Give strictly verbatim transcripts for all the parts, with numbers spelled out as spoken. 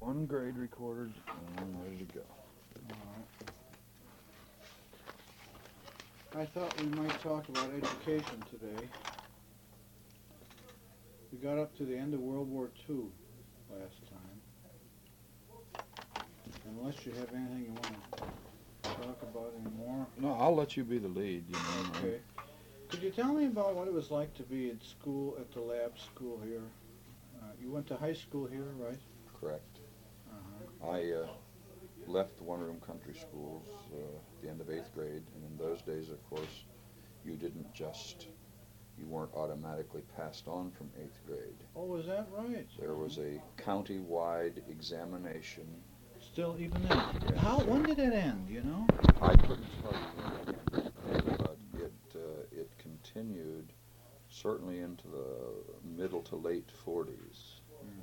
one grade recorded and I'm ready to go. All right. I thought we might talk about education today. We got up to the end of World War Two last time. Unless you have anything you want to talk about anymore. No, I'll let you be the lead, you know. Okay. Could you tell me about what it was like to be at school, at the lab school here? Uh, you went to high school here, right? Correct. Uh-huh. I uh, left the one-room country schools uh, at the end of eighth grade, and in those days, of course, you didn't just, you weren't automatically passed on from eighth grade. Oh, was that right? There was a county-wide examination. Still, even then? Yes. How, when did it end, you know? I couldn't tell you when, but it, uh, it continued certainly into the middle to late forties.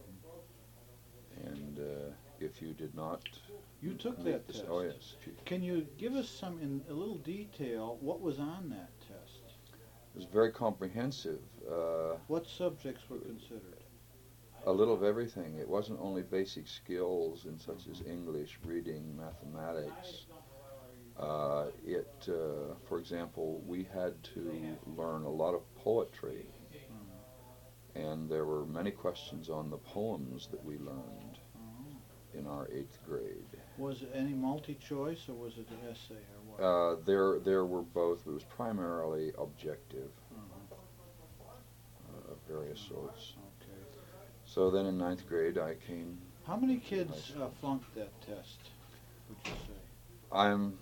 Mm-hmm. And uh, if you did not... You took that this, test. Oh, yes. Can you give us some, in a little detail, what was on that test? It was very comprehensive. Uh, what subjects were considered? A little of everything. It wasn't only basic skills in such as English, reading, mathematics. Uh, it, uh, for example, we had to learn a lot of poetry, Mm-hmm. and there were many questions on the poems that we learned Oh. in our eighth grade. Was it any multi-choice, or was it an essay, or what? Uh, there, there were both. It was primarily objective, Uh-huh. uh, of various sorts. Okay. So then in ninth grade I came... How many kids uh, flunked that test, would you say? I'm...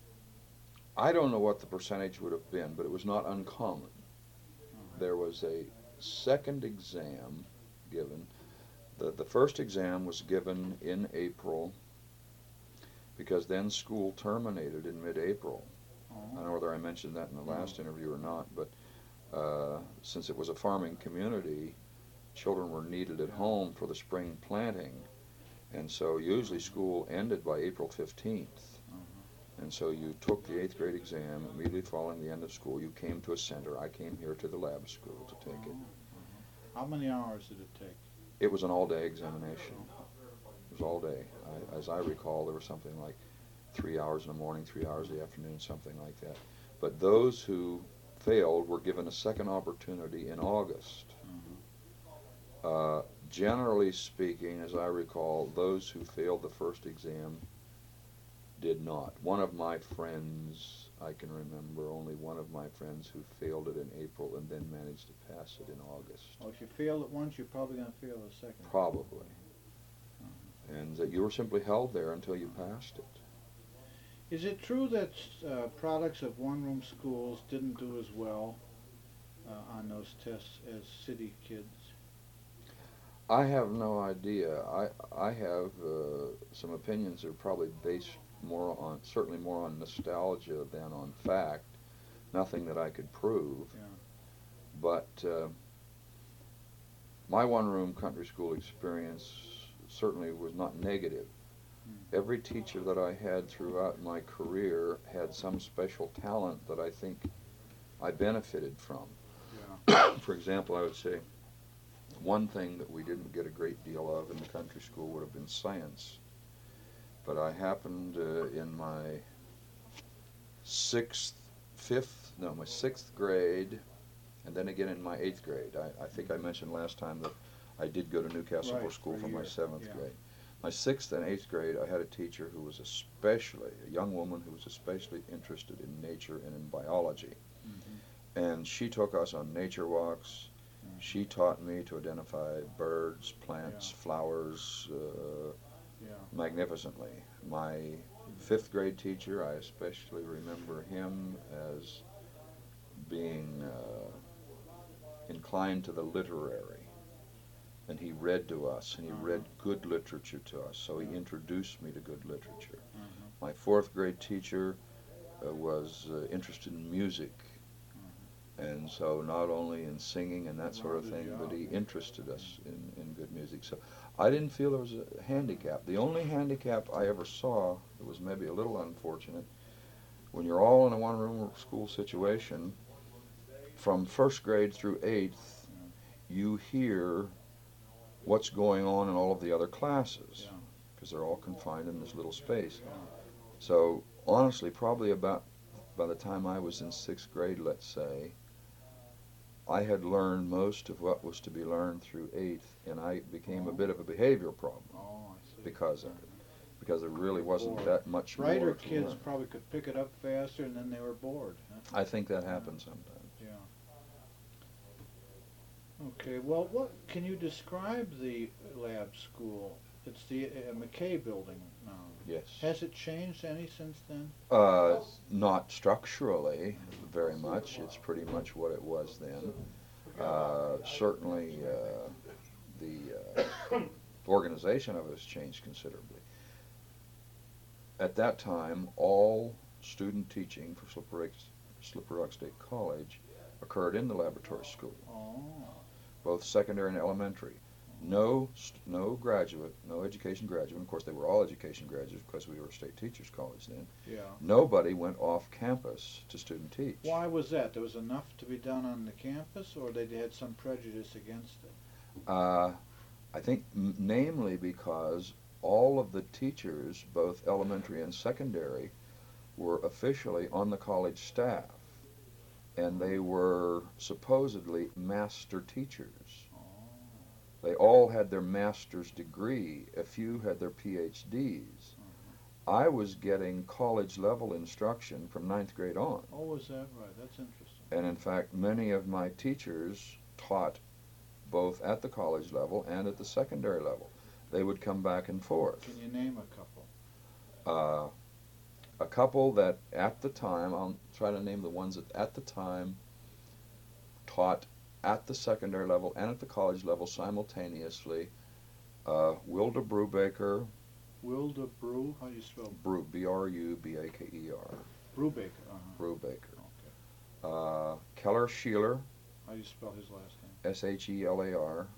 I don't know what the percentage would have been, but it was not uncommon. Uh-huh. There was a second exam given. The, the first exam was given in April, because then school terminated in mid-April. Oh. I don't know whether I mentioned that in the last interview or not, but uh, since it was a farming community, children were needed at home for the spring planting, and so usually school ended by April fifteenth. Uh-huh. And so you took the eighth grade exam immediately following the end of school. You came to a center. I came here to the lab school to take Uh-huh. it. Uh-huh. How many hours did it take? It was an all-day examination. It was all day. I, as I recall, there was something like three hours in the morning, three hours in the afternoon, something like that. But those who failed were given a second opportunity in August. Uh-huh. Uh, generally speaking, as I recall, those who failed the first exam did not. One of my friends, I can remember only one of my friends who failed it in April and then managed to pass it in August. Oh, if you failed it once, you're probably going to fail the second. Probably. Uh-huh. And that you were simply held there until you passed it. Is it true that uh, products of one-room schools didn't do as well uh, on those tests as city kids? I have no idea. I I have uh, some opinions that are probably based more on, certainly more on nostalgia than on fact. Nothing that I could prove. Yeah. But uh, my one-room country school experience certainly was not negative. Hmm. Every teacher that I had throughout my career had some special talent that I think I benefited from. Yeah. For example, I would say one thing that we didn't get a great deal of in the country school would have been science. But I happened uh, in my sixth, fifth, no, my sixth grade, and then again in my eighth grade. I, I think I mentioned last time that I did go to Newcastle Right, for school for a for my year, seventh yeah. grade. My sixth and eighth grade, I had a teacher who was especially, a young woman who was especially interested in nature and in biology. Mm-hmm. And she took us on nature walks. Mm-hmm. She taught me to identify birds, plants, Yeah. flowers, uh, Yeah. magnificently. My fifth grade teacher, I especially remember him as being uh, inclined to the literary. And he read to us, and he Uh-huh. read good literature to us, so he Yeah. introduced me to good literature. Uh-huh. My fourth grade teacher uh, was uh, interested in music, Uh-huh. and so not only in singing and that sort of Well, thing, good but job. he interested us in, in good music. So I didn't feel there was a handicap. The only handicap I ever saw that was maybe a little unfortunate, when you're all in a one-room school situation, from first grade through eighth, you hear what's going on in all of the other classes. Yeah. because they're all confined in this little space. So honestly, probably about by the time I was in sixth grade, let's say, I had learned most of what was to be learned through eighth, and I became Oh. a bit of a behavioral problem Oh, I see. because of it. Because there really wasn't Bored. that much Brighter more to kids learn. probably could pick it up faster, and then they were bored. Huh? I think that happens sometimes. Yeah. Okay. Well, what can you describe the lab school? It's the uh, McKay building now. Yes. Has it changed any since then? Uh, not structurally very much. It's pretty much what it was then. Uh, certainly, uh, the uh, organization of it has changed considerably. At that time, all student teaching for Slippery Rock, Slippery Rock State College occurred in the laboratory school, Oh. both secondary and elementary. No, st- no graduate, no education graduate. Of course, they were all education graduates because we were a state teachers college then. Yeah. Nobody went off campus to student teach. Why was that? There was enough to be done on the campus, or they had some prejudice against it? Uh, I think m- namely because all of the teachers, both elementary and secondary, were officially on the college staff, and they were supposedly master teachers. Oh. They all had their master's degree. A few had their P H Ds. Uh-huh. I was getting college level instruction from ninth grade on. Oh, was that right? That's interesting. And in fact, many of my teachers taught both at the college level and at the secondary level. They would come back and forth. Can you name a couple? Uh, a couple that at the time, I'll try to name the ones that at the time taught at the secondary level and at the college level simultaneously. Uh, Wilda Brubaker, Wilda Brew? How do you spell Bru, B R U B A K E R, Brubaker? Uh-huh. Brubaker. Okay. Uh, Keller Sheeler, How do you spell his last name? S H E L A R.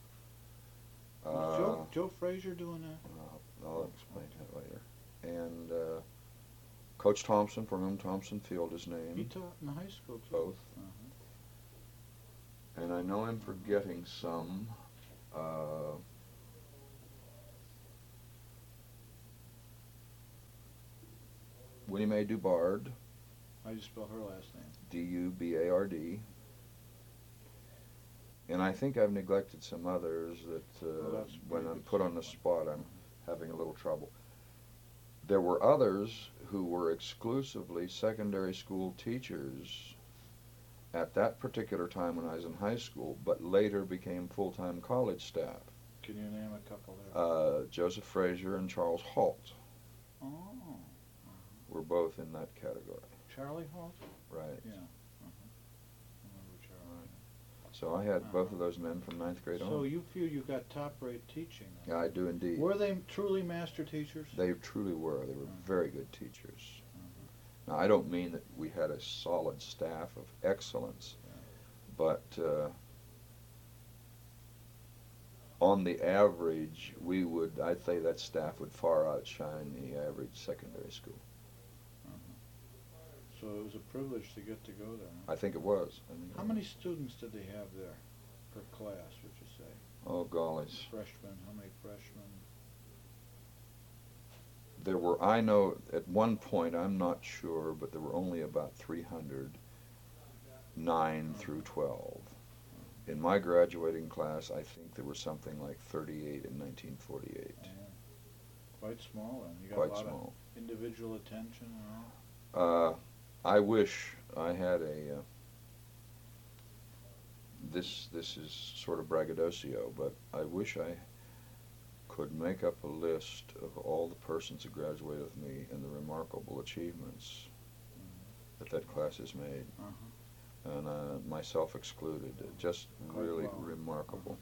Was Uh, Joe, Joe Frazier doing that? I'll, I'll explain that later. And uh, Coach Thompson, from whom Thompson Field is He named, taught in the high school too. both. Uh-huh. And I know I'm forgetting some. Uh, Winnie Mae Dubard, How do you spell her last name? D U B A R D. And I think I've neglected some others that uh, Well, that's when pretty I'm good put on the stuff. spot, I'm having a little trouble. There were others who were exclusively secondary school teachers at that particular time when I was in high school, but later became full-time college staff. Can you name a couple there? Uh, Joseph Frazier and Charles Halt oh. were both in that category, Charlie Hall? right? Yeah. Uh-huh. I remember Charlie. So I had both of those men from ninth grade So on. you feel you got top-rate teaching then? Yeah, I do indeed. Were they truly master teachers? They truly were. They were Mhm. very good teachers. Mhm. Now, I don't mean that we had a solid staff of excellence, Yeah. but uh, on the average, we would, I'd say that staff would far outshine the average secondary school. Uh-huh. So it was a privilege to get to go there. Huh? I think it was. I think it How was. many students did they have there per class, would you say? Oh, gollies. Freshmen, how many freshmen? There were, I know, at one point, I'm not sure, but there were only about three hundred, nine through twelve. In my graduating class, I think there were something like thirty-eight in nineteen forty-eight. Yeah. Quite small then. You got Quite a lot small. of individual attention and all. Uh, I wish I had a. Uh, this this is sort of braggadocio, but I wish I could make up a list of all the persons who graduated with me and the remarkable achievements Mhm. that that class has made, Uh-huh. and uh, myself excluded. Just Quite really well. remarkable.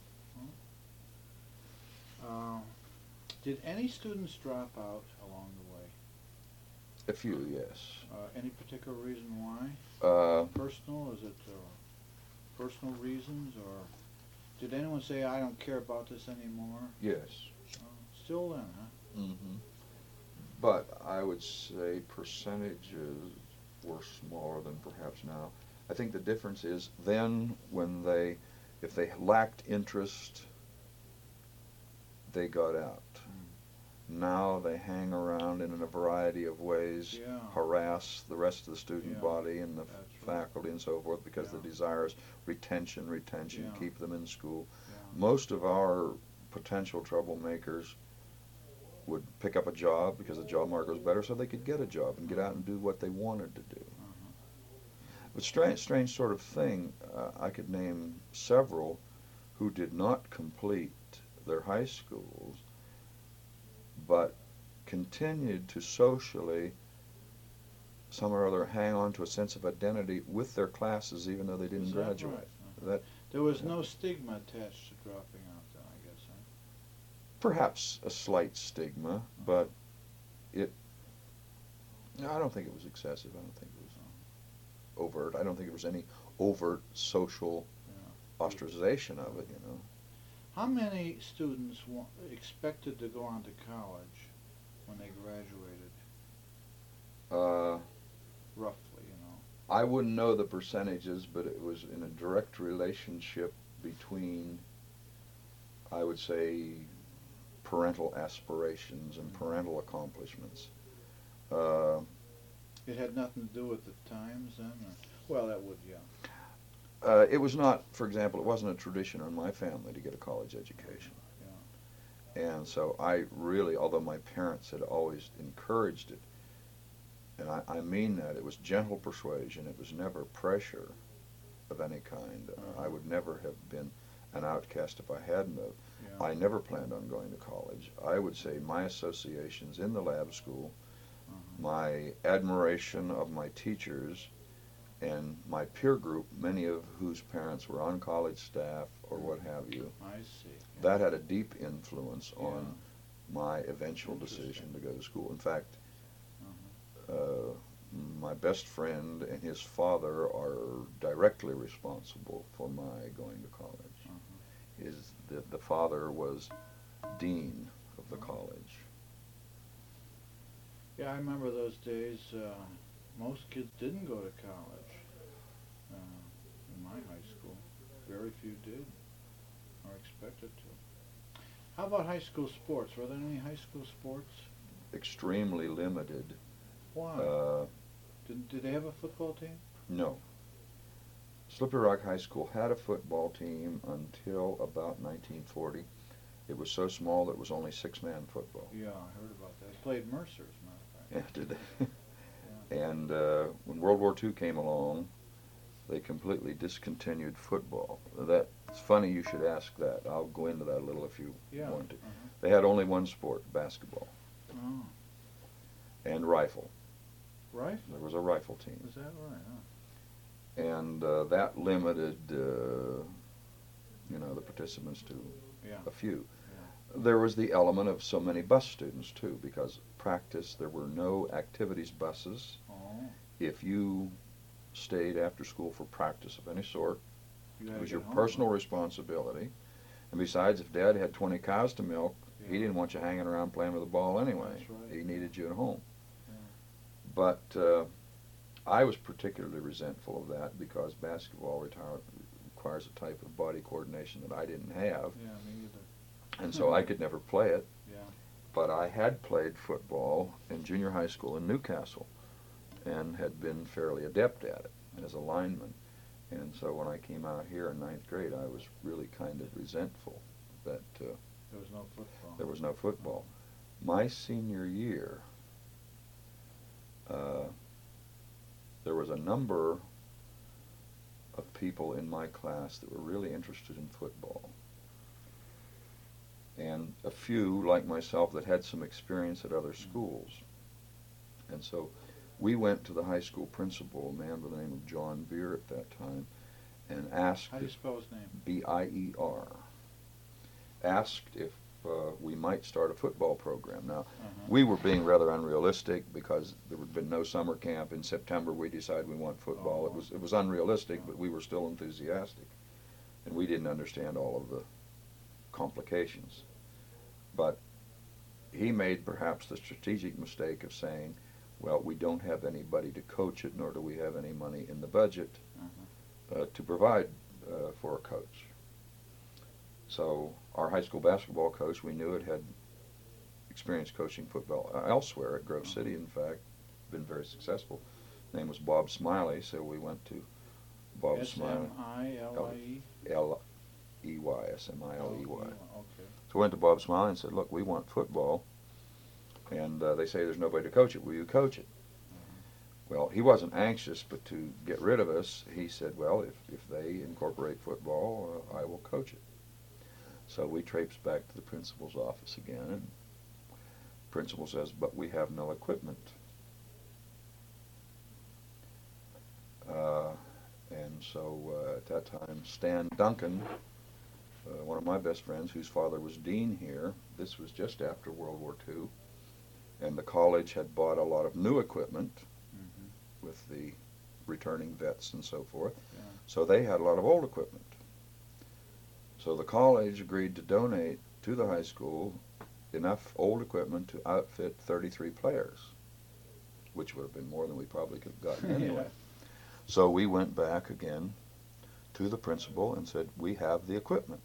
Uh, did any students drop out along the way? A few, yes. Uh, any particular reason why? Uh, Personal? Is it uh, personal reasons, or did anyone say, I don't care about this anymore? yes. Uh, still then, huh? Mm-hmm. But I would say percentages were smaller than perhaps now. I think the difference is then when they, if they lacked interest, they got out. Now they hang around and in a variety of ways Yeah. harass the rest of the student Yeah. body and the That's right. faculty and so forth because Yeah. the desire is retention, retention, Yeah. keep them in school. Yeah. Most of our potential troublemakers would pick up a job because the job market was better so they could get a job and get out and do what they wanted to do. Uh-huh. But strange, strange sort of thing, uh, I could name several who did not complete their high schools but continued to socially somehow or other hang on to a sense of identity with their classes even though they didn't Is that graduate. right? Uh-huh. That There was yeah. no stigma attached to dropping out then, I guess, huh? Perhaps a slight stigma, but it no, I don't think it was excessive. I don't think it was overt. I don't think there was any overt social Yeah. ostracization of it, you know. How many students wa- expected to go on to college when they graduated, Uh, roughly, you know? I wouldn't know the percentages, but it was in a direct relationship between, I would say, parental aspirations and parental accomplishments. Uh, It had nothing to do with the times then? Or? Well, that would, yeah. uh, it was not, for example, it wasn't a tradition in my family to get a college education. Yeah. And so I really, although my parents had always encouraged it, and I, I mean that, it was gentle persuasion, it was never pressure of any kind. Uh, I would never have been an outcast if I hadn't have. Yeah. I never planned on going to college. I would say my associations in the lab school, Uh-huh. my admiration of my teachers, and my peer group, many of whose parents were on college staff or what have you, I see. Yeah. that had a deep influence Yeah. on my eventual Interesting. decision to go to school. In fact, Uh-huh. uh, my best friend and his father are directly responsible for my going to college. Uh-huh. Is the, the father was dean of the Oh. college. Yeah, I remember those days. Uh, most kids didn't go to college uh, in my high school. Very few did, or expected to. How about high school sports? Were there any high school sports? Extremely limited. Why? Uh, did, did they have a football team? no. Slippery Rock High School had a football team until about nineteen forty. It was so small that it was only six-man football. Yeah, I heard about that. They played Mercer, as a matter of Yeah, fact. did they? Yeah. And uh, when World War Two came along, they completely discontinued football. That it's funny you should ask that. I'll go into that a little if you Yeah. want to. Uh-huh. They had only one sport, basketball, Oh, and rifle. right? There was a rifle team, Is that right? Huh? and uh, that limited, uh, you know, the participants to Yeah. a few. Yeah. There was the element of so many bus students too, because practice there were no activities buses. Oh. If you stayed after school for practice of any sort, You it had to was get your home. personal responsibility. And besides, if Dad had twenty cows to milk, he Yeah. didn't want you hanging around playing with the ball anyway. That's right. He needed you at home. Yeah. But uh, I was particularly resentful of that because basketball retire- requires a type of body coordination that I didn't have, Yeah, me either. and so I could never play it. Yeah. But I had played football in junior high school in Newcastle and had been fairly adept at it as a lineman. And so when I came out here in ninth grade, I was really kind of resentful that uh, There was no football. there was no football. My senior year, uh, there was a number of people in my class that were really interested in football. And a few, like myself, that had some experience at other schools. And so we went to the high school principal, a man by the name of John Beer at that time, and asked, How do you spell his name? B I E R, asked if uh, we might start a football program. Now, Uh-huh. we were being rather unrealistic because there had been no summer camp. In September, we decided we want football. It Oh. was it was unrealistic, but we were still enthusiastic, and we didn't understand all of the complications. But he made perhaps the strategic mistake of saying, well, we don't have anybody to coach it, nor do we have any money in the budget Uh-huh. uh, to provide uh, for a coach. So our high school basketball coach, we knew it had experience coaching football elsewhere at Grove City, in fact, been very successful. His name was Bob Smiley, so we went to Bob Smiley. S M I L I E? L E Y, S M I L E Y. Okay. So we went to Bob Smiley and said, look, we want football, and uh, they say there's nobody to coach it. Will you coach it? Mm-hmm. Well, he wasn't anxious, but to get rid of us, he said, well, if, if they incorporate football, uh, I will coach it. So we traipsed back to the principal's office again, and the principal says, but we have no equipment. Uh, and so uh, at that time, Stan Duncan, uh, one of my best friends, whose father was dean here, this was just after World War Two, and the college had bought a lot of new equipment mm-hmm. with the returning vets and so forth. Yeah. So they had a lot of old equipment. So the college agreed to donate to the high school enough old equipment to outfit thirty-three players, which would have been more than we probably could have gotten anyway. Yeah. So we went back again to the principal and said, we have the equipment.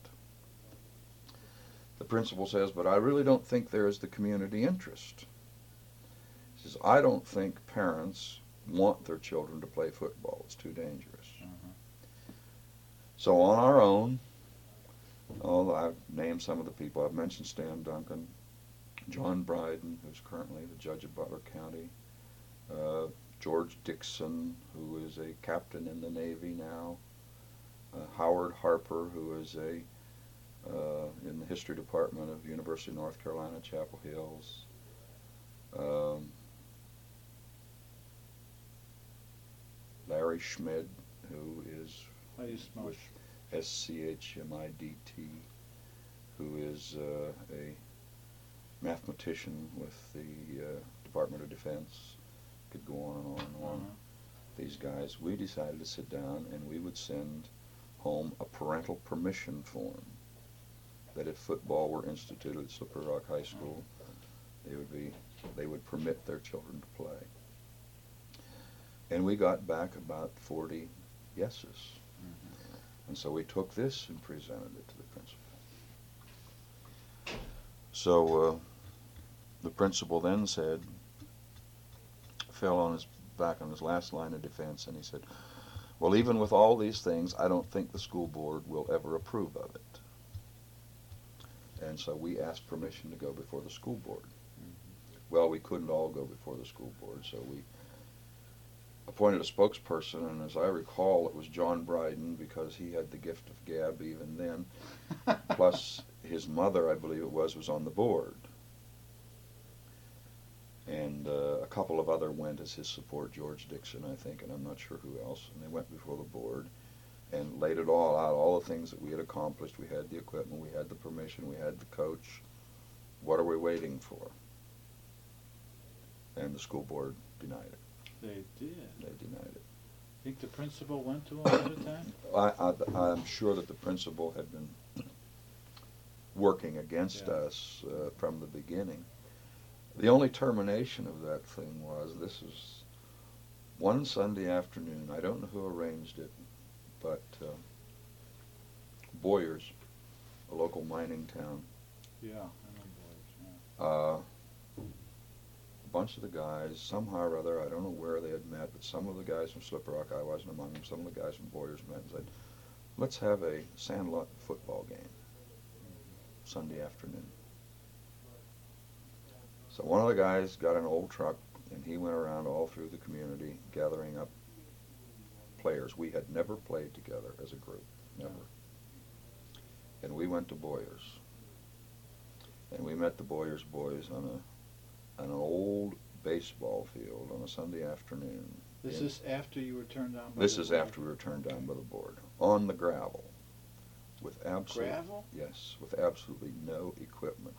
The principal says, but I really don't think there is the community interest. He says, I don't think parents want their children to play football. It's too dangerous. Uh-huh. So on our own, oh, I've named some of the people. I've mentioned Stan Duncan, John Bryden, who's currently the judge of Butler County, uh, George Dixon, who is a captain in the Navy now, uh, Howard Harper, who is a uh, in the history department of University of North Carolina, Chapel Hills, um, Larry Schmid, who is How do you spell with S C H M I D T, who is uh, a mathematician with the uh, Department of Defense. Could go on and on and on. Uh-huh. These guys, we decided to sit down and we would send home a parental permission form that if football were instituted at Slippery Rock High School, they would be, they would permit their children to play. And we got back about forty yeses. Mm-hmm. And so we took this and presented it to the principal. So uh, the principal then said, fell on his back on his last line of defense, and he said, well, even with all these things, I don't think the school board will ever approve of it. And so we asked permission to go before the school board. Mm-hmm. Well, we couldn't all go before the school board, so we appointed a spokesperson, and as I recall, it was John Bryden, because he had the gift of gab even then, plus his mother, I believe it was, was on the board. And uh, a couple of other went as his support, George Dixon, I think, and I'm not sure who else. And they went before the board and laid it all out, all the things that we had accomplished. We had the equipment, we had the permission, we had the coach. What are we waiting for? And the school board denied it. They did? They denied it. Think the principal went to him at the time? I, I, I'm sure that the principal had been working against yeah. us uh, from the beginning. The only termination of that thing was, this is one Sunday afternoon, I don't know who arranged it, but uh, Boyers, a local mining town. Yeah, I know Boyers, yeah. Uh, a bunch of the guys, somehow or other, I don't know where they had met, but some of the guys from Slippery Rock, I wasn't among them, some of the guys from Boyers met and said, let's have a sandlot football game mm-hmm. Sunday afternoon. So one of the guys got an old truck, and he went around all through the community gathering up players. We had never played together as a group, never. And we went to Boyers. And we met the Boyers boys on a on an old baseball field on a Sunday afternoon. Is in, this after you were turned down by This the is board? after we were turned down by the board. On the gravel. With absolute, gravel? Yes, with absolutely no equipment.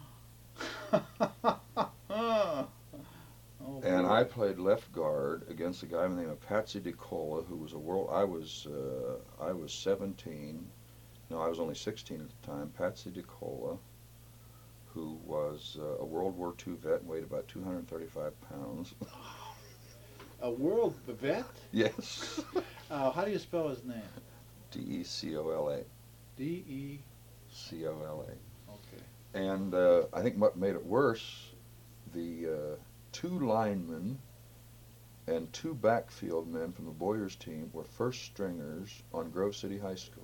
oh, and I played left guard against a guy by the name of Patsy DeCola, who was a world. I was uh, I was seventeen. No, I was only sixteen at the time. Patsy DeCola, who was uh, a World War Two vet and weighed about two hundred thirty-five pounds. A world vet? Yes. uh, how do you spell his name? D E C O L A. D E C O L A. Okay. And uh, I think what made it worse, the uh, two linemen and two backfield men from the Boyers team were first stringers on Grove City High School.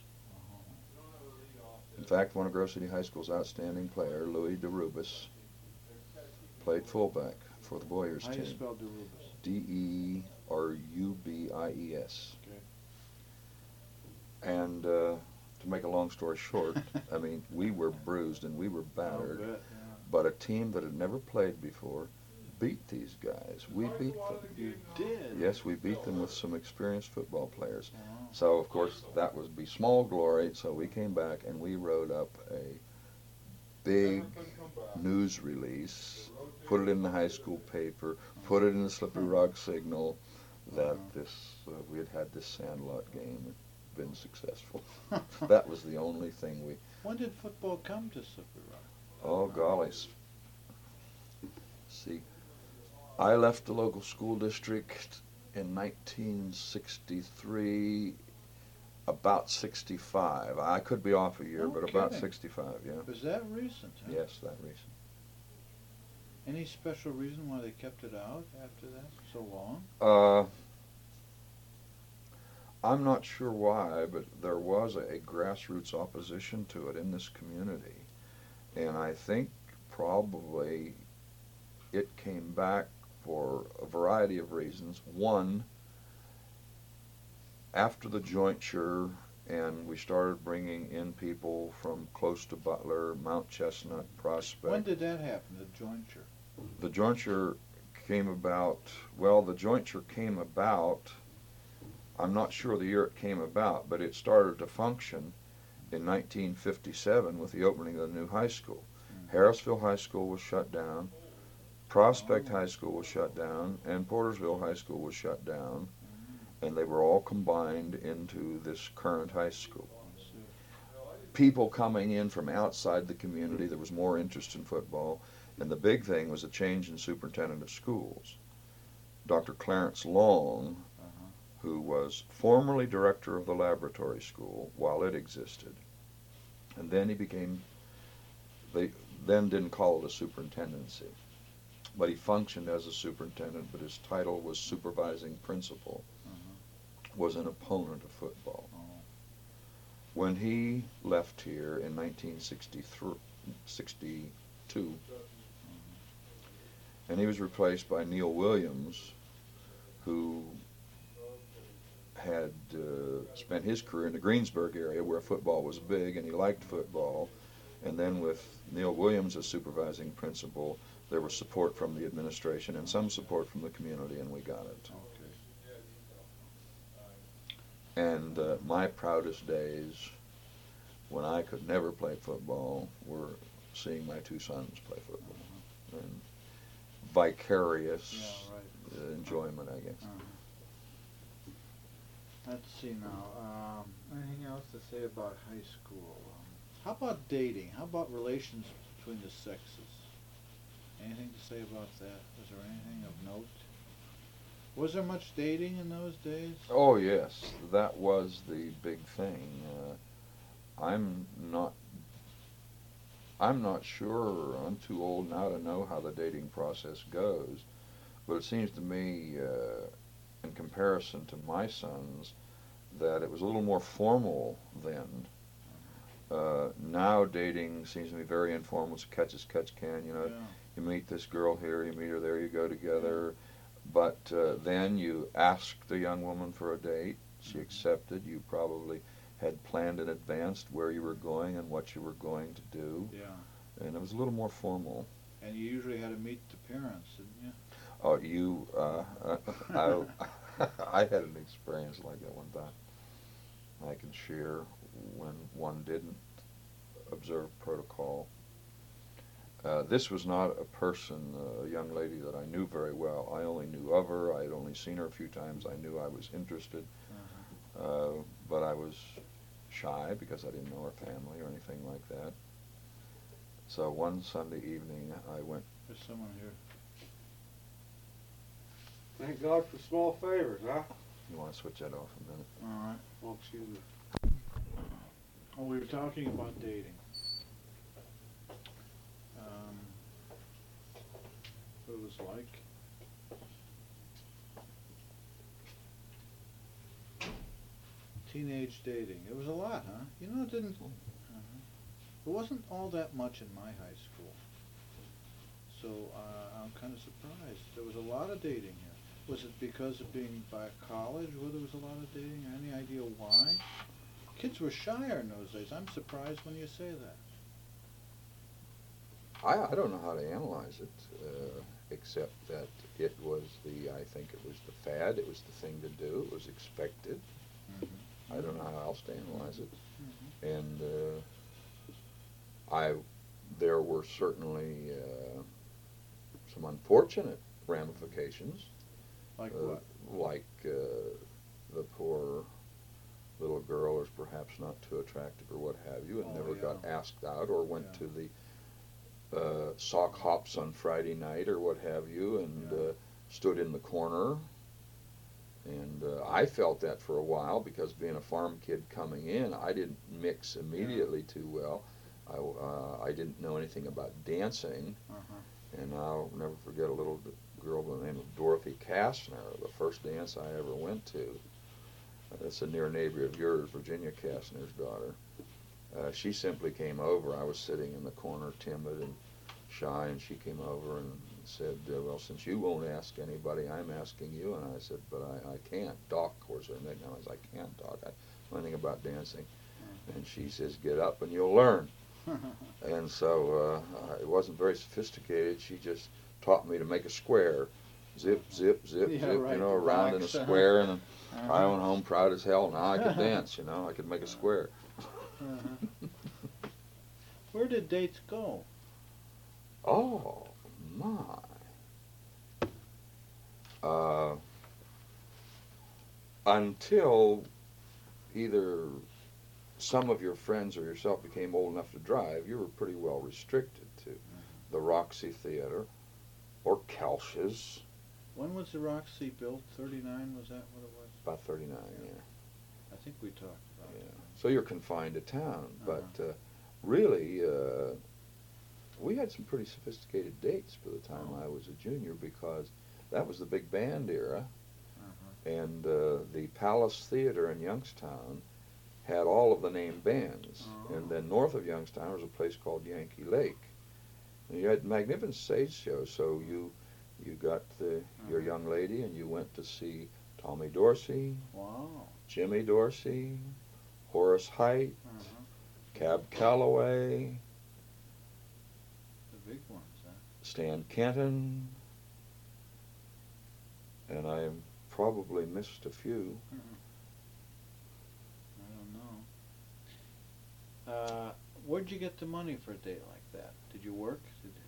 In fact, one of Grove City High School's outstanding player, Louis DeRubis, played fullback for the Boyers How team. do you spell DeRubis? D E R U B I E S. Okay. And uh, to make a long story short, I mean, we were bruised and we were battered, I'll bet, yeah. but a team that had never played before beat these guys. We beat them. You did? Yes, we beat them with some experienced football players. Wow. So, of course, that would be small glory, so we came back and we wrote up a big news release, put it in the high school paper, put it in the Slippery Rock Signal, that this uh, we had had this Sandlot game and been successful. That was the only thing we... When did football come to Slippery Rock? Oh, gollies. See, I left the local school district in nineteen sixty-three, about sixty-five. I could be off a year, No but about kidding. sixty-five, yeah. Was that recent? Huh? Yes, that recent. Any special reason why they kept it out after that so long? Uh, I'm not sure why, but there was a, a grassroots opposition to it in this community. And I think probably it came back for a variety of reasons. One, after the jointure and we started bringing in people from close to Butler, Mount Chestnut, Prospect. When did that happen, the jointure? The jointure came about, well, the jointure came about, I'm not sure the year it came about, but it started to function in nineteen fifty-seven with the opening of the new high school. Mm-hmm. Harrisville High School was shut down, Prospect oh. High School was shut down, and Portersville High School was shut down, mm-hmm. and they were all combined into this current high school. People coming in from outside the community, there was more interest in football. And the big thing was a change in superintendent of schools. Doctor Clarence Long, uh-huh. who was formerly director of the laboratory school while it existed, and then he became, they then didn't call it a superintendency, but he functioned as a superintendent, but his title was supervising principal, uh-huh. was an opponent of football. Oh. When he left here in nineteen sixty-two, and he was replaced by Neil Williams, who had uh, spent his career in the Greensburg area where football was big, and he liked football. And then with Neil Williams as supervising principal, there was support from the administration and some support from the community, and we got it. Okay. And uh, my proudest days, when I could never play football, were seeing my two sons play football. Uh-huh. And vicarious yeah, right. uh, enjoyment, I guess. Uh-huh. Let's see now. Um, anything else to say about high school? Um, how about dating? How about relations between the sexes? Anything to say about that? Was there anything of note? Was there much dating in those days? Oh, yes. That was the big thing. Uh, I'm not I'm not sure, I'm too old now to know how the dating process goes, but it seems to me, uh, in comparison to my sons, that it was a little more formal then. Uh, now dating seems to be very informal. It's catch as catch can, you know. Yeah. You meet this girl here, you meet her there, you go together. But uh, then you ask the young woman for a date. She accepted. You probably had planned in advance where you were going and what you were going to do. Yeah. And it was a little more formal. And you usually had to meet the parents, didn't you? Oh, you, uh, I, I had an experience like that one time. I can share when one didn't observe protocol. Uh, this was not a person, uh, a young lady that I knew very well. I only knew of her. I had only seen her a few times. I knew I was interested. Uh-huh. uh, but I was shy because I didn't know her family or anything like that. So one Sunday evening I went... There's someone here. Thank God for small favors, huh? You want to switch that off a minute? All right. Oh, excuse me. Oh, we were talking about dating. what it was like. Teenage dating. It was a lot, huh? You know, it didn't. Uh-huh. It wasn't all that much in my high school. So uh, I'm kind of surprised. There was a lot of dating here. Was it because of being by a college where there was a lot of dating? Any idea why? Kids were shyer in those days. I'm surprised when you say that. I, I don't know how to analyze it, uh, except that it was the, I think it was the fad, it was the thing to do, it was expected. Mm-hmm. I don't know how else to analyze it. Mm-hmm. And uh, I, there were certainly uh, some unfortunate ramifications. Like uh, what? Like uh, the poor little girl is perhaps not too attractive or what have you, and Oh, never yeah. got asked out or went Yeah. to the uh, sock hops on Friday night or what have you, and Yeah. uh, stood in the corner. And uh, I felt that for a while because being a farm kid coming in, I didn't mix immediately yeah. too well. I, uh, I didn't know anything about dancing. Uh-huh. And I'll never forget a little girl by the name of Dorothy Kastner, the first dance I ever went to. Uh, that's a near neighbor of yours, Virginia Kastner's daughter. Uh, she simply came over. I was sitting in the corner, timid and shy, and she came over and said, uh, well, since you won't ask anybody, I'm asking you. And I said, but I, I can't. Doc was her nickname. I was like, I can't, Doc. I know anything about dancing. Mm-hmm. And she says, get up and you'll learn. And so uh, it wasn't very sophisticated. She just taught me to make a square. Zip, zip, zip, yeah, zip, right, you know, around in a square. And then uh-huh. I went home proud as hell. Now I could dance, you know. I could make a square. Uh-huh. Where did dates go? Oh, my. Uh, until either some of your friends or yourself became old enough to drive, you were pretty well restricted to the Roxy Theater or Kelsch's. When was the Roxy built? thirty-nine, was that what it was? About thirty-nine, yeah. yeah. I think we talked about yeah. it. So you're confined to town, uh-huh. but uh, really, uh, we had some pretty sophisticated dates by the time oh. I was a junior because that was the big band era, uh-huh. and uh, the Palace Theater in Youngstown had all of the name bands, oh. and then north of Youngstown was a place called Yankee Lake. And you had magnificent stage shows, so you you got the, uh-huh. your young lady and you went to see Tommy Dorsey, wow. Jimmy Dorsey, Horace Heidt, uh-huh. Cab Calloway, the big ones, huh? Stan Kenton, and I probably missed a few. Uh-uh. I don't know. Uh, where'd you get the money for a date like that? Did you work? Did you...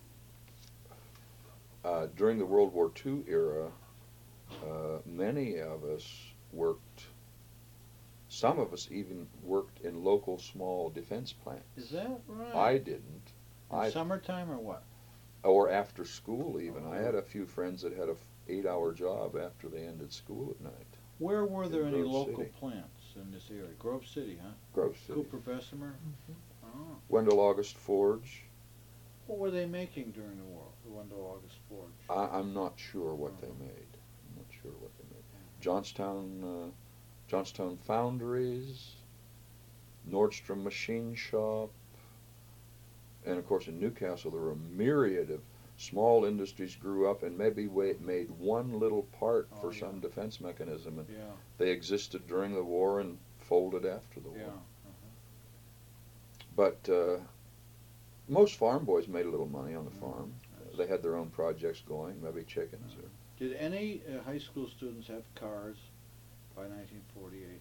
Uh, during the World War Two era, uh, many of us worked, some of us even worked in local small defense plants. Is that right? I didn't. In I, summertime or what? Or after school even. Oh. I had a few friends that had a f- eight-hour job after they ended school at night. Where were there in any Grove local City. plants in this area? Grove City, huh? Grove City. Cooper Bessemer? Mm-hmm. Oh. Wendell August Forge. What were they making during the war, the Wendell August Forge? I, I'm not sure what oh. they made. I'm not sure what they made. Johnstown, uh, Johnstown Foundries, Nordstrom Machine Shop, and of course in Newcastle there were a myriad of small industries grew up and maybe wa- made one little part oh, for yeah. some defense mechanism, and yeah. they existed during the war and folded after the war. Yeah. Uh-huh. But uh, most farm boys made a little money on the Mm, farm. nice. They had their own projects going, maybe chickens. Uh-huh. Or Did any uh, high school students have cars by nineteen forty-eight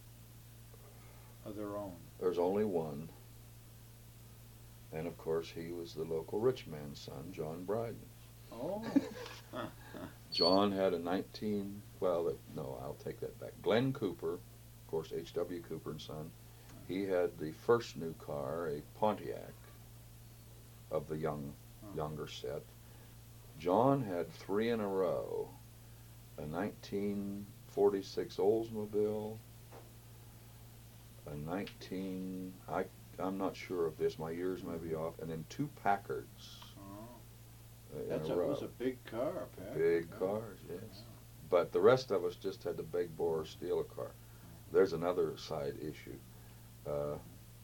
of their own? There's only one. And of course he was the local rich man's son, John Bryden. Oh. John had a nineteen, well, it, no, I'll take that back. Glenn Cooper, of course H W Cooper and Son, he had the first new car, a Pontiac of the young, oh. younger set. John had three in a row, a nineteen forty-six Oldsmobile, a nineteen, I, I'm not sure of this, my years may be off, and then two Packards. Oh. uh, in That's a a, row. it was a big car, Pat. Big Yeah. cars, yes. Yeah. But the rest of us just had to beg, borrow, steal a car. There's another side issue. Uh,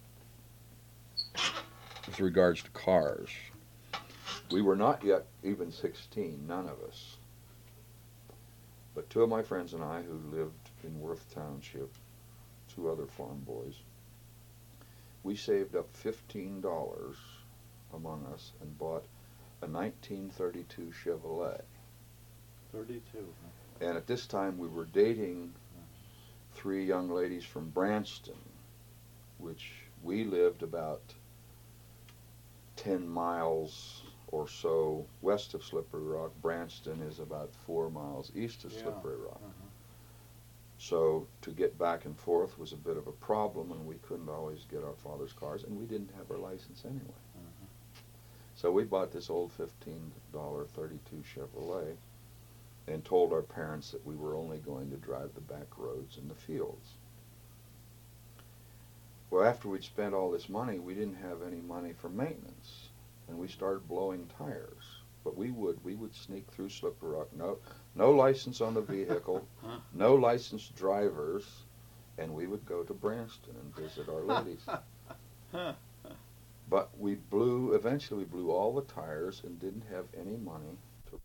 with regards to cars, we were not yet even sixteen, none of us. But two of my friends and I, who lived in Worth Township, two other farm boys, we saved up fifteen dollars among us and bought a nineteen thirty-two Chevrolet. thirty-two. Huh? And at this time, we were dating three young ladies from Branston, which we lived about ten miles or so west of Slippery Rock. Branston is about four miles east of Yeah. Slippery Rock. Uh-huh. So to get back and forth was a bit of a problem, and we couldn't always get our father's cars, and we didn't have our license anyway. Uh-huh. So we bought this old fifteen dollar thirty-two Chevrolet and told our parents that we were only going to drive the back roads and the fields. Well, after we'd spent all this money, we didn't have any money for maintenance, and we started blowing tires. But we would we would sneak through Slippery Rock, no no license on the vehicle, Huh? no licensed drivers, and we would go to Branston and visit our ladies. But we blew, eventually we blew all the tires and didn't have any money to.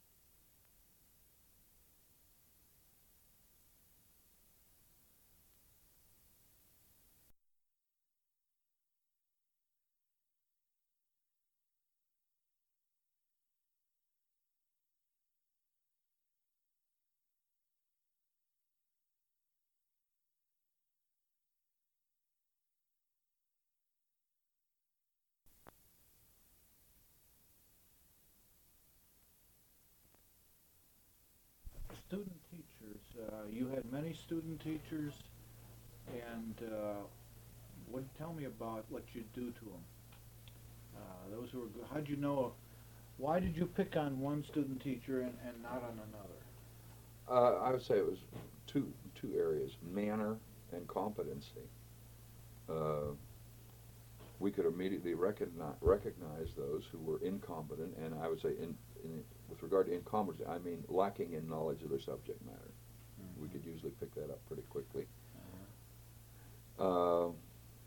Student teachers. Uh, you had many student teachers, and uh, what? Tell me about what you do to them. Uh, those who were good. How'd you know? Why did you pick on one student teacher and, and not on another? Uh, I would say it was two two areas: manner and competency. Uh, we could immediately recognize recognize those who were incompetent, and I would say, in, in with regard to incompetency, I mean lacking in knowledge of their subject matter. Mm-hmm. We could usually pick that up pretty quickly. Uh-huh. Uh,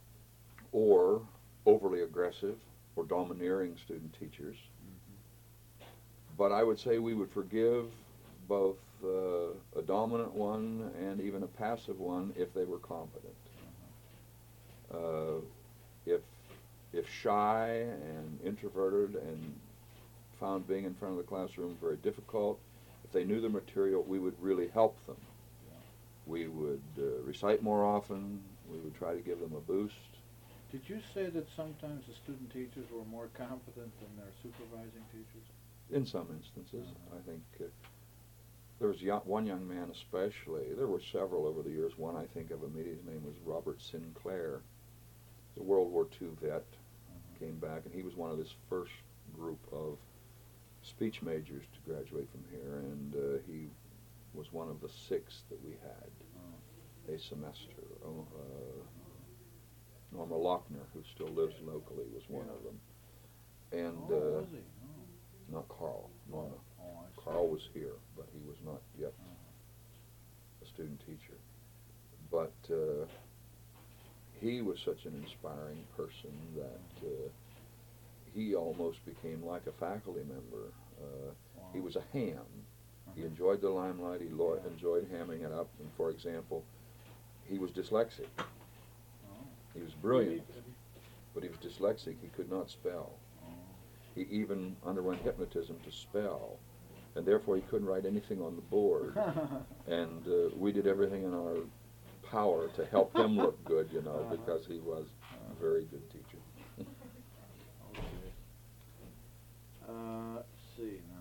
or overly aggressive or domineering student teachers. Mm-hmm. But I would say we would forgive both uh, a dominant one and even a passive one if they were competent. Uh, if if shy and introverted and found being in front of the classroom very difficult, if they knew the material, we would really help them. Yeah. We would uh, recite more often. We would try to give them a boost. Did you say that sometimes the student teachers were more competent than their supervising teachers? In some instances, Uh-huh. I think uh, there was young, one young man especially. There were several over the years. One I think of immediately, his name was Robert Sinclair. The World War Two vet, Uh-huh. came back, and he was one of this first group of speech majors to graduate from here, and uh, he was one of the six that we had Oh. a semester. Oh, uh, Norma Lochner, who still lives locally, was one Yeah. of them. And oh, uh, was he? Oh. not Carl, Norma. Oh, I see. Carl was here, but he was not yet Uh-huh. a student teacher. But uh, he was such an inspiring person that uh, he almost became like a faculty member. Uh, Wow. he was a ham. He Uh-huh. enjoyed the limelight. He lo- Yeah. enjoyed hamming it up. And for example, he was dyslexic. Oh. He was brilliant, but he was dyslexic. He could not spell. Oh. He even underwent hypnotism to spell, and therefore he couldn't write anything on the board. And uh, we did everything in our power to help him look good, you know, Uh-huh. because he was a very good teacher. Okay. Uh, let's see now.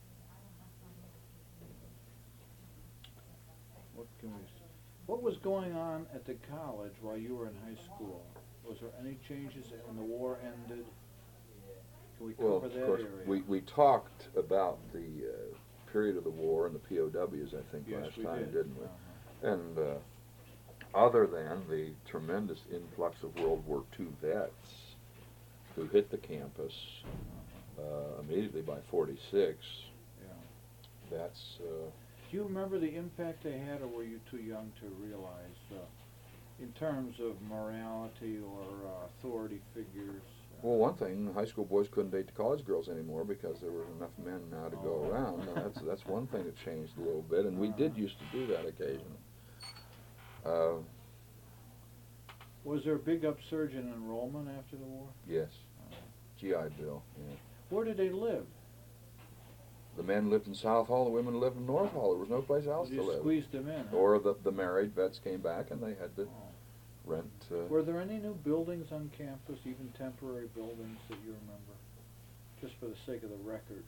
What can we? s- What was going on at the college while you were in high school? Was there any changes when the war ended? Can we Well, cover of that course, area? we, we talked about the uh, period of the war and the P O Ws, I think, yes, last we time, did. didn't we? Uh-huh. And uh, other than the tremendous influx of World War Two vets who hit the campus, uh, immediately by forty-six. Yeah. That's, uh, Do you remember the impact they had, or were you too young to realize, uh, in terms of morality or uh, authority figures? Uh, well, one thing, high school boys couldn't date the college girls anymore because there were enough men now to go Oh. around. And that's that's one thing that changed a little bit, and we did Uh-huh. used to do that occasionally. Uh, Was there a big upsurge in enrollment after the war? yes, Uh, G I Bill. Yeah. where did they live? The men lived in South Hall, the women lived in North Hall. There was no place else You to live. squeezed them in, huh? Or the the married vets came back and they had to Oh. rent. Uh, Were there any new buildings on campus, even temporary buildings that you remember? Just for the sake of the record.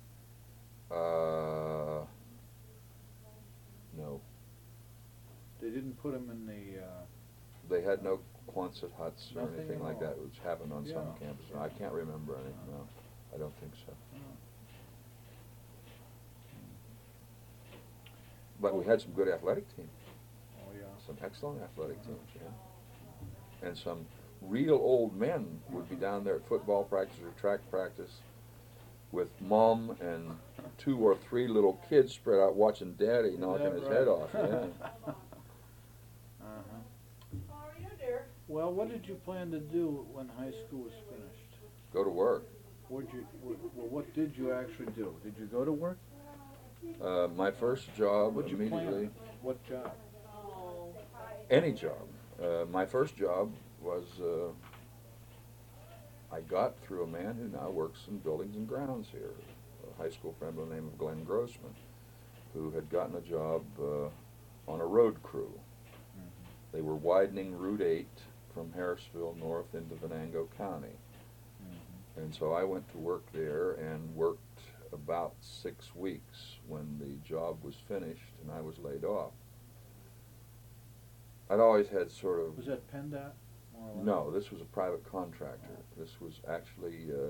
uh, no, They didn't put them in the, uh, they had no Quonset huts or Nothing anything at like all. that, which happened on some Yeah, campuses. yeah. I can't remember any. No, I don't think so. oh. But we had some good athletic teams. Oh, yeah. Some excellent athletic teams, yeah. And some real old men would be down there at football practice or track practice with mom and two or three little kids spread out watching daddy Is knocking that his right? head off. Yeah. Uh-huh. How are you, dear? Well, what did you plan to do when high school was finished? Go to work. What'd you, what, well, what did you actually do? Did you go to work? Uh, my first job What'd you immediately, plan? What job? Oh, any job. Uh, my first job was, uh, I got through a man who now works in buildings and grounds here, a high school friend by the name of Glenn Grossman, who had gotten a job uh, on a road crew. Mm-hmm. They were widening Route eight from Harrisville north into Venango County. Mm-hmm. And so I went to work there and worked about six weeks when the job was finished and I was laid off. I'd always had sort of... Was that PennDOT? More or less? No, this was a private contractor. This was actually uh,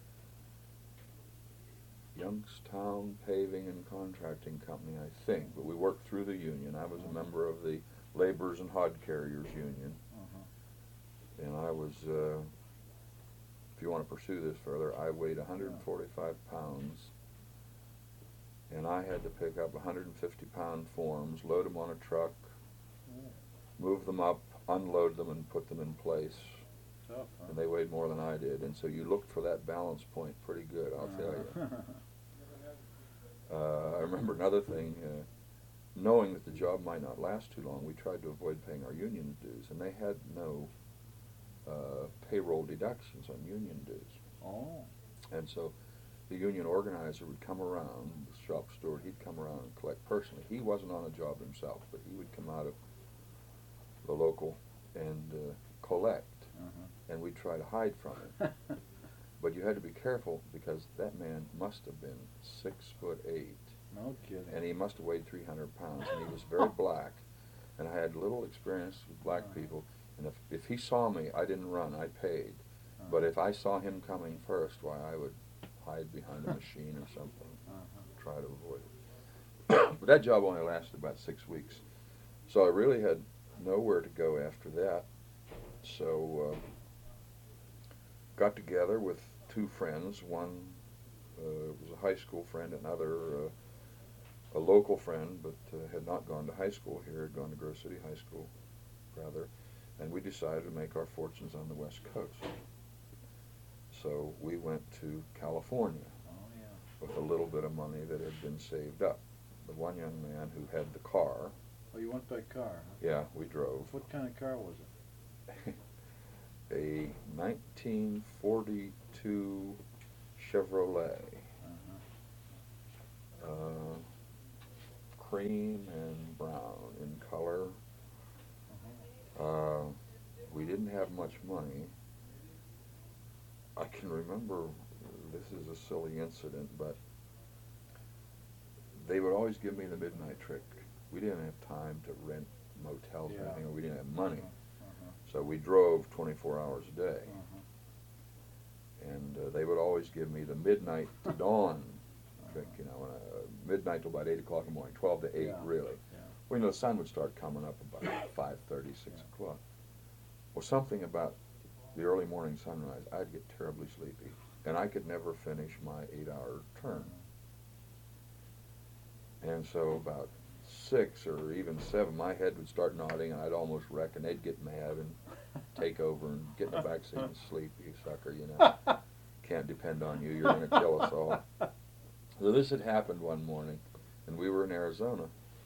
Youngstown Paving and Contracting Company, I think, but we worked through the union. I was a member of the Laborers and Hod Carriers Union, Uh-huh. and I was, uh, if you want to pursue this further, I weighed one hundred forty-five pounds, and I had to pick up one hundred fifty pound forms, load them on a truck, Oh, move them up, unload them, and put them in place. tough, huh? And they weighed more than I did, and so you looked for that balance point pretty good, I'll tell you. Uh, I remember another thing, uh, knowing that the job might not last too long, we tried to avoid paying our union dues, and they had no uh, payroll deductions on union dues. Oh. And so the union organizer would come around, the shop steward, he'd come around and collect personally. He wasn't on a job himself, but he would come out of the local and uh, collect, Uh-huh. and we'd try to hide from him. But you had to be careful because that man must have been six foot eight, No kidding. and he must have weighed three hundred pounds, and he was very black, and I had little experience with black Uh-huh. people, and if, if he saw me, I didn't run, I paid. Uh-huh. But if I saw him coming first, why, I would hide behind a machine or something, Uh-huh. try to avoid it. But that job only lasted about six weeks, so I really had nowhere to go after that. So uh, got together with two friends. One uh, was a high school friend, another uh, a local friend, but uh, had not gone to high school here, had gone to Grove City High School, rather, and we decided to make our fortunes on the West Coast. So we went to California Oh, yeah. with a little bit of money that had been saved up. The one young man who had the car, Oh, you went by car, huh? yeah, we drove. What kind of car was it? A nineteen forty-two Chevrolet, Uh-huh. uh, cream and brown in color. Uh-huh. Uh, we didn't have much money. I can remember, this is a silly incident, but they would always give me the midnight trick. We didn't have time to rent motels or Yeah. anything, or we didn't have money. Uh-huh. So we drove twenty-four hours a day. Uh-huh. And uh, they would always give me the midnight to dawn trick, you know, uh, midnight till about eight o'clock in the morning, twelve to eight, Yeah. really. Yeah. Well, you know, the sun would start coming up about five thirty, six Yeah. o'clock. Well, something about the early morning sunrise, I'd get terribly sleepy. and I could never finish my eight-hour term. And so about six or even seven, my head would start nodding, and I'd almost wreck, and they'd get mad and take over and get in the back seat and sleep. You sucker, you know. Can't depend on you. You're going to kill us all. So this had happened one morning, and we were in Arizona.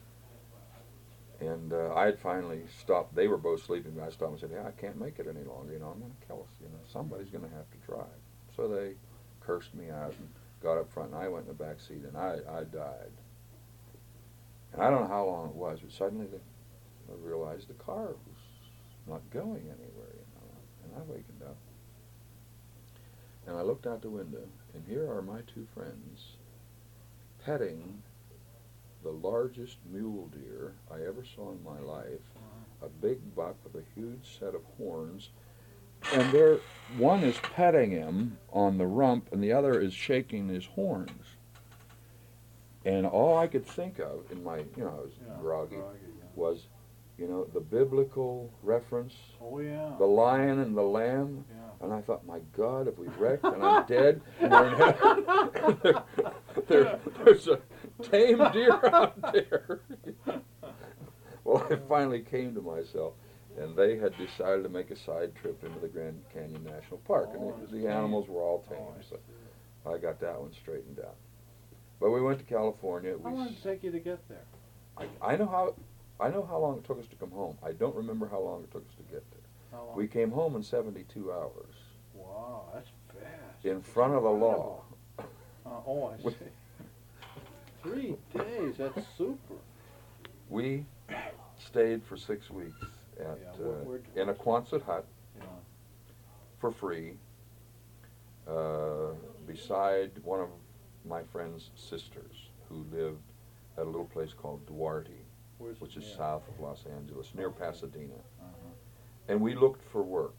And uh, I had finally stopped. They were both sleeping. I stopped and said, "Yeah, I can't make it any longer. You know, I'm going to kill us. You know, somebody's going to have to drive." So they cursed me out and got up front, and I went in the back seat, and I, I died. And I don't know how long it was, but suddenly they, I realized the car was not going anywhere, you know. And I wakened up, and I looked out the window, and here are my two friends petting the largest mule deer I ever saw in my life, a big buck with a huge set of horns, and there, one is petting him on the rump, and the other is shaking his horns. And all I could think of in my, you know, I was Yeah, groggy, groggy, yeah. was, you know, the biblical reference, Oh, yeah. the lion and the lamb. Yeah. And I thought, my God, if we wrecked and I'm dead, and we're in heaven, there, there, there's a tame deer out there. Well, I finally came to myself, and they had decided to make a side trip into the Grand Canyon National Park, Oh, and it's the tame. animals were all tame, Oh, I so see. I got that one straightened out. But we went to California. How We long did it take you to get there? I, I know how I know how long it took us to come home. I don't remember how long it took us to get there. How long? We came home in seventy-two hours Wow, that's fast. in That's front of the law. incredible. Uh, oh, I We- see. Three days, that's super. We stayed for six weeks at Yeah, where- uh, where'd- in a Quonset hut Yeah. for free uh, beside one of my friend's sisters who lived at a little place called Duarte, Where's which is yeah. south of Los Angeles, near Pasadena. Uh-huh. And we looked for work.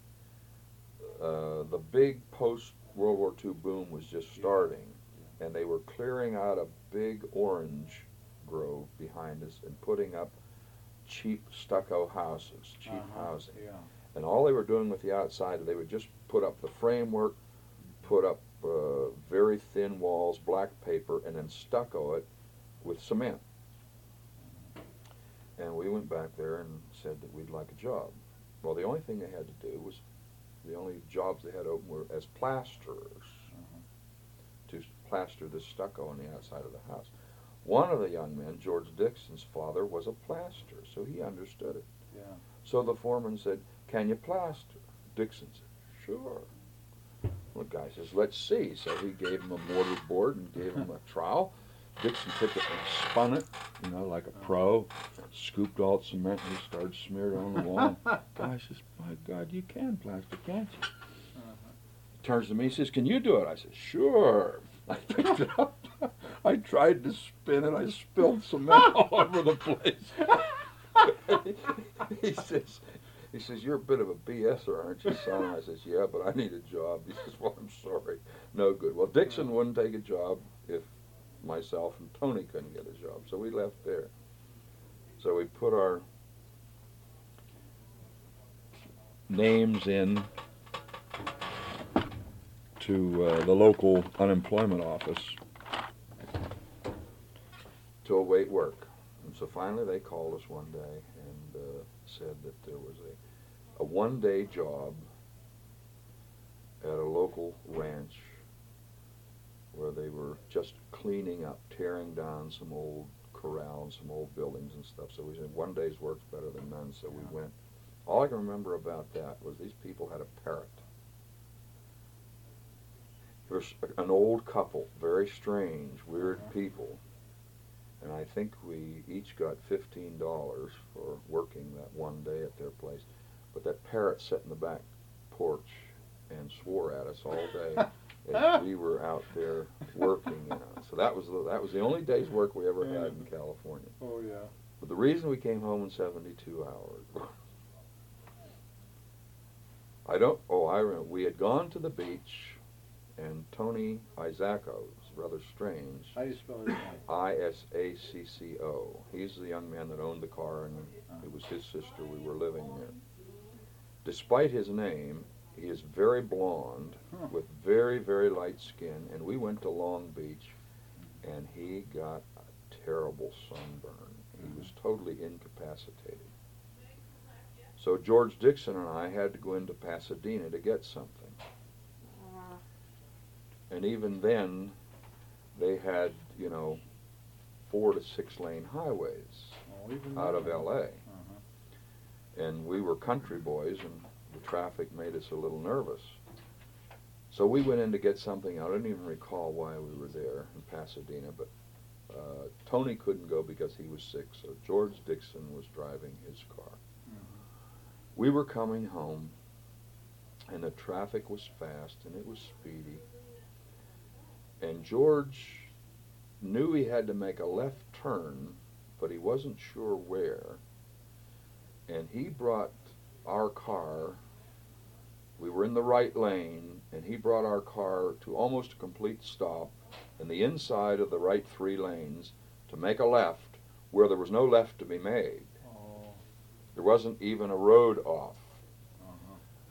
Uh, the big post-World War Two boom was just starting, and they were clearing out a big orange grove behind us and putting up cheap stucco houses, cheap Uh-huh, housing. Yeah. And all they were doing with the outside, they would just put up the framework, put up uh, very thin walls, black paper, and then stucco it with cement. And we went back there and said that we'd like a job. Well, the only thing they had to do was, the only jobs they had open were as plasterers, Uh-huh. to plaster the stucco on the outside of the house. One of the young men, George Dixon's father, was a plasterer, so he understood it. Yeah. So the foreman said, "Can you plaster?" Dixon said, "Sure." Well, the guy says, "Let's see." So he gave him a mortar board and gave him a trowel. Dixon took it and spun it, you know, like a pro, scooped all the cement and he started smeared on the wall. Guy says, "My God, you can plaster, can't you?" Uh-huh. Turns to me, he says, "Can you do it?" I said, "Sure." I picked it up. I tried to spin it. I spilled cement all over the place. he says, he says, "You're a bit of a BSer, aren't you, son?" I says, "Yeah, but I need a job." He says, "Well, I'm sorry. No good." Well, Dixon wouldn't take a job if myself and Tony couldn't get a job, so we left there. So we put our names in to uh, the local unemployment office to await work. And so finally they called us one day and uh, said that there was a, a one-day job at a local ranch where they were just cleaning up, tearing down some old corrals, some old buildings and stuff. So we said, one day's work's better than none, so we went. All I can remember about that was these people had a parrot. There's an old couple, very strange, weird people, and I think we each got fifteen dollars for working that one day at their place. But that parrot sat in the back porch and swore at us all day as we were out there working, you know. So that was the, that was the only day's work we ever had in California. Oh, yeah. But the reason we came home in seventy-two hours, I don't, oh, I remember, we had gone to the beach, and Tony Isacco, it's rather strange, How do you spell his name? I S A C C O. He's the young man that owned the car, and it was his sister we were living near. Despite his name, He is very blonde, Huh. with very, very light skin, and we went to Long Beach, and he got a terrible sunburn. He was totally incapacitated. So George Dixon and I had to go into Pasadena to get something. And even then, they had, you know, four to six lane highways Oh, even out that. of L A. Uh-huh. And we were country boys, and the traffic made us a little nervous. So we went in to get something. I don't even recall why we were there in Pasadena, but uh, Tony couldn't go because he was sick, so George Dixon was driving his car. Mhm. We were coming home, and the traffic was fast, and it was speedy. And George knew he had to make a left turn, but he wasn't sure where. And he brought our car, we were in the right lane, and he brought our car to almost a complete stop in the inside of the right three lanes to make a left where there was no left to be made. Oh. There wasn't even a road off. Uh-huh.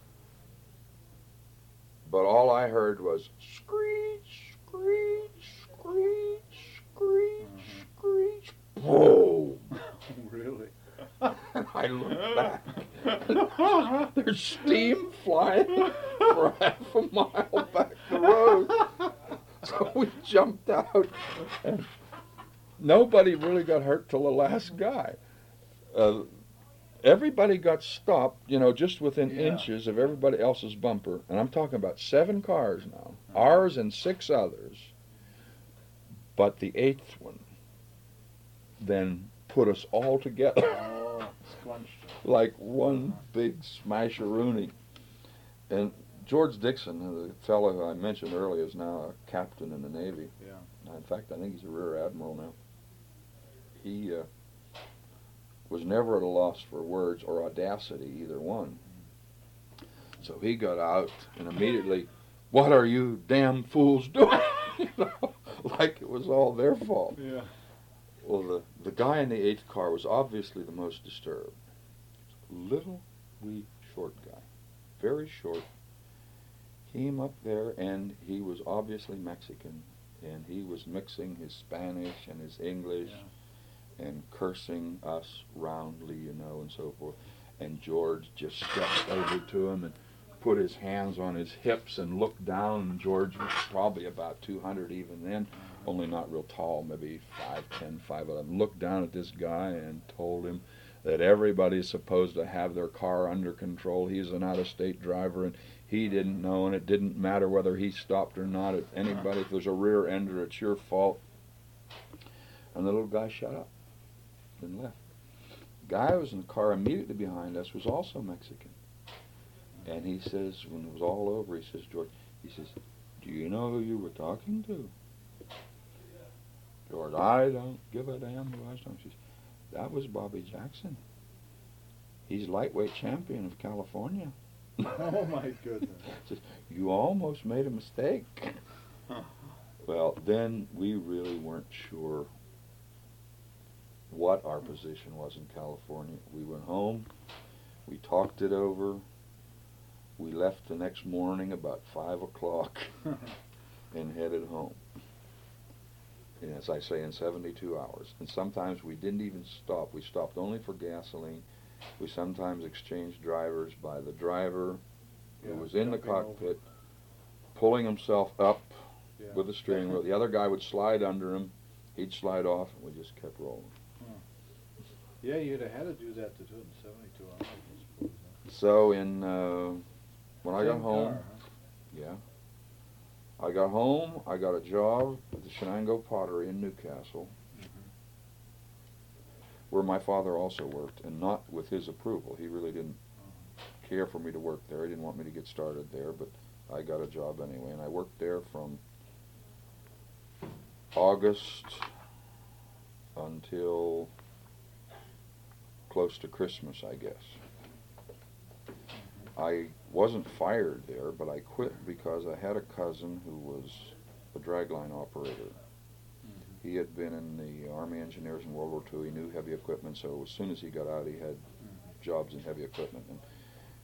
But all I heard was screech, screech, screech, screech, screech, boom. Really? And I looked back. There's steam flying for half a mile back the road. So we jumped out, and nobody really got hurt till the last guy. Uh, everybody got stopped, you know, just within Yeah. inches of everybody else's bumper. And I'm talking about seven cars now, ours and six others. But the eighth one then put us all together Oh, squunched. like one big smasheroonie. And George Dixon, the fellow who I mentioned earlier, is now a captain in the Navy. Yeah. In fact, I think he's a rear admiral now. He uh, was never at a loss for words or audacity, either one. So he got out and immediately, "What are you damn fools doing?" You know, like it was all their fault. Yeah. Well, the, the guy in the eighth car was obviously the most disturbed. Little, wee, short guy. Very short. Came up there, and he was obviously Mexican, and he was mixing his Spanish and his English and cursing us roundly, you know, and so forth. And George just stepped over to him and put his hands on his hips and looked down, and George was probably about two hundred even then, only not real tall, maybe five ten, five eleven, looked down at this guy and told him that everybody's supposed to have their car under control. He's an out-of-state driver, and he didn't know, and it didn't matter whether he stopped or not. If anybody, if there's a rear ender, it's your fault. And the little guy shut up and left. The guy who was in the car immediately behind us was also Mexican. And he says, when it was all over, he says, George, he says, "Do you know who you were talking to?" George, "I don't give a damn who I was talking to." She says, "That was Bobby Jackson. He's lightweight champion of California." Oh my goodness. Says, "You almost made a mistake." Huh. Well, then we really weren't sure what our position was in California. We went home, we talked it over, we left the next morning about five o'clock and headed home. And as I say, in seventy-two hours. And sometimes we didn't even stop. We stopped only for gasoline. We sometimes exchanged drivers by the driver who Yeah, was in the jumping over. cockpit, pulling himself up Yeah. with the steering wheel. The other guy would slide under him. He'd slide off, and we just kept rolling. Yeah, you'd have had to do that to do it in seventy-two hours, I suppose. Huh? So in uh, when I got Same home, car, huh? yeah, I got home. I got a job at the Shenango Pottery in Newcastle, Mhm. where my father also worked, and not with his approval. He really didn't care for me to work there. He didn't want me to get started there, but I got a job anyway, and I worked there from August until close to Christmas, I guess. I wasn't fired there, but I quit because I had a cousin who was a dragline operator. Mhm. He had been in the Army Engineers in World War Two. He knew heavy equipment, so as soon as he got out, he had Mhm. jobs in heavy equipment. And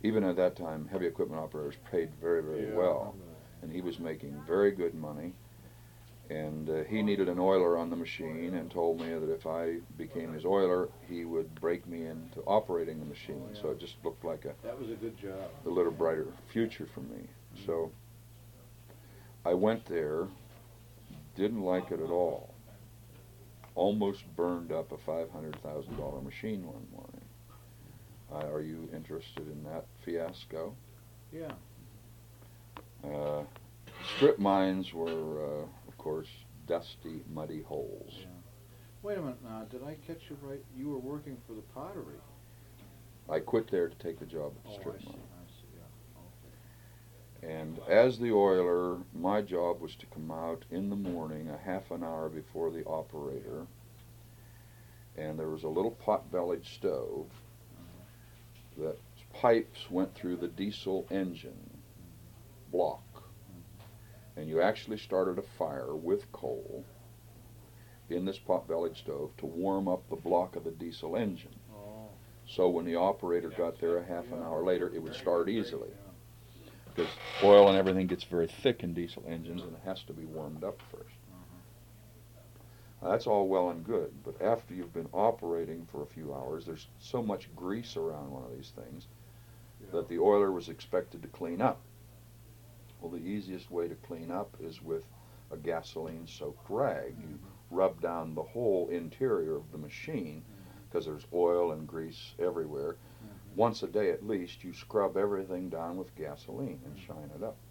even at that time, heavy equipment operators paid very, very Yeah, I well. remember that. And he was making very good money. And uh, he needed an oiler on the machine and told me that if I became his oiler, he would break me into operating the machine. Oh, yeah. So it just looked like a, That was a good job. a little brighter future for me. So I went there, didn't like it at all. Almost burned up a five hundred thousand dollar machine one morning. Uh, are you interested in that fiasco? Yeah. Uh, strip mines were, uh, of course, dusty, muddy holes. Yeah. Wait a minute now. Did I catch you right? You were working for the pottery. I quit there to take the job at the Oh, strip I see. mine. I see. Yeah. Okay. And as the oiler, my job was to come out in the morning a half an hour before the operator. And there was a little pot-bellied stove that pipes went through the diesel engine block. And you actually started a fire with coal in this pot-bellied stove to warm up the block of the diesel engine. Oh. So when the operator got there a half an Yeah. hour later, it would start easily. Yeah. Because oil and everything gets very thick in diesel engines and it has to be warmed up first. Uh-huh. Now, that's all well and good, but after you've been operating for a few hours, there's so much grease around one of these things Yeah. that the oiler was expected to clean up. Well, the easiest way to clean up is with a gasoline-soaked rag. You rub down the whole interior of the machine because there's oil and grease everywhere. Mhm. Once a day at least, you scrub everything down with gasoline and shine it up.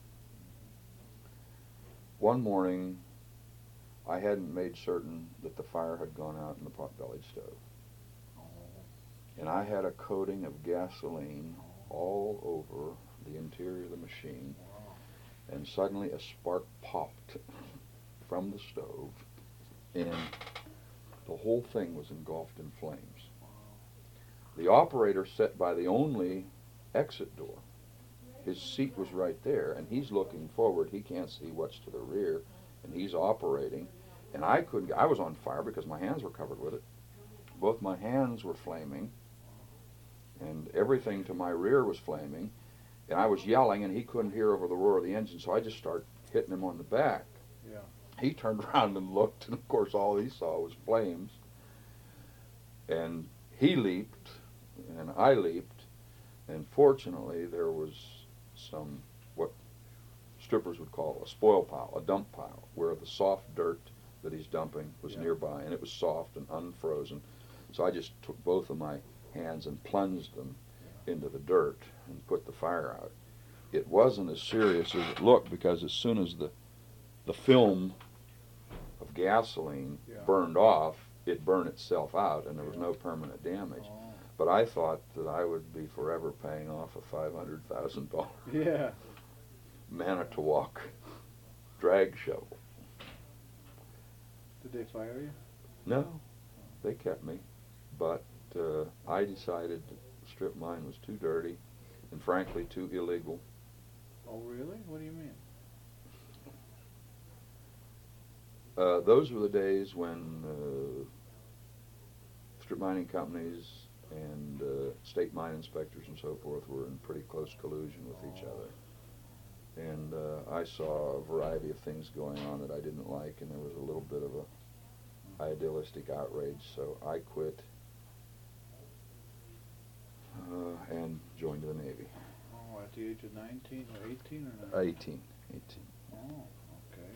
One morning, I hadn't made certain that the fire had gone out in the pot-bellied stove. Oh. And I had a coating of gasoline all over the interior of the machine. Wow. And suddenly a spark popped from the stove, and the whole thing was engulfed in flames. Wow. The operator sat by the only exit door. His seat was right there, and he's looking forward. He can't see what's to the rear, and he's operating. And I couldn't, I was on fire because my hands were covered with it. Both my hands were flaming, and everything to my rear was flaming. And I was yelling, and he couldn't hear over the roar of the engine, so I just started hitting him on the back. Yeah. He turned around and looked, and of course all he saw was flames. And he leaped, and I leaped, and fortunately there was some, what strippers would call a spoil pile, a dump pile, where the soft dirt that he's dumping was Yeah. nearby, and it was soft and unfrozen. So I just took both of my hands and plunged them into the dirt and put the fire out. It wasn't as serious as it looked, because as soon as the the film of gasoline Yeah. burned off, it burned itself out, and there was no permanent damage. Oh. But I thought that I would be forever paying off a five hundred thousand dollar Yeah. Manitowoc drag shovel. Did they fire you? No, they kept me, but uh, I decided that the strip mine was too dirty and frankly too illegal. Oh, really? What do you mean? Uh, those were the days when uh, strip mining companies and uh, state mine inspectors and so forth were in pretty close collusion with each other. And uh, I saw a variety of things going on that I didn't like, and there was a little bit of a idealistic outrage, so I quit uh, and joined the Navy. Oh, at the age of nineteen or eighteen or nineteen? eighteen. eighteen. Oh, okay.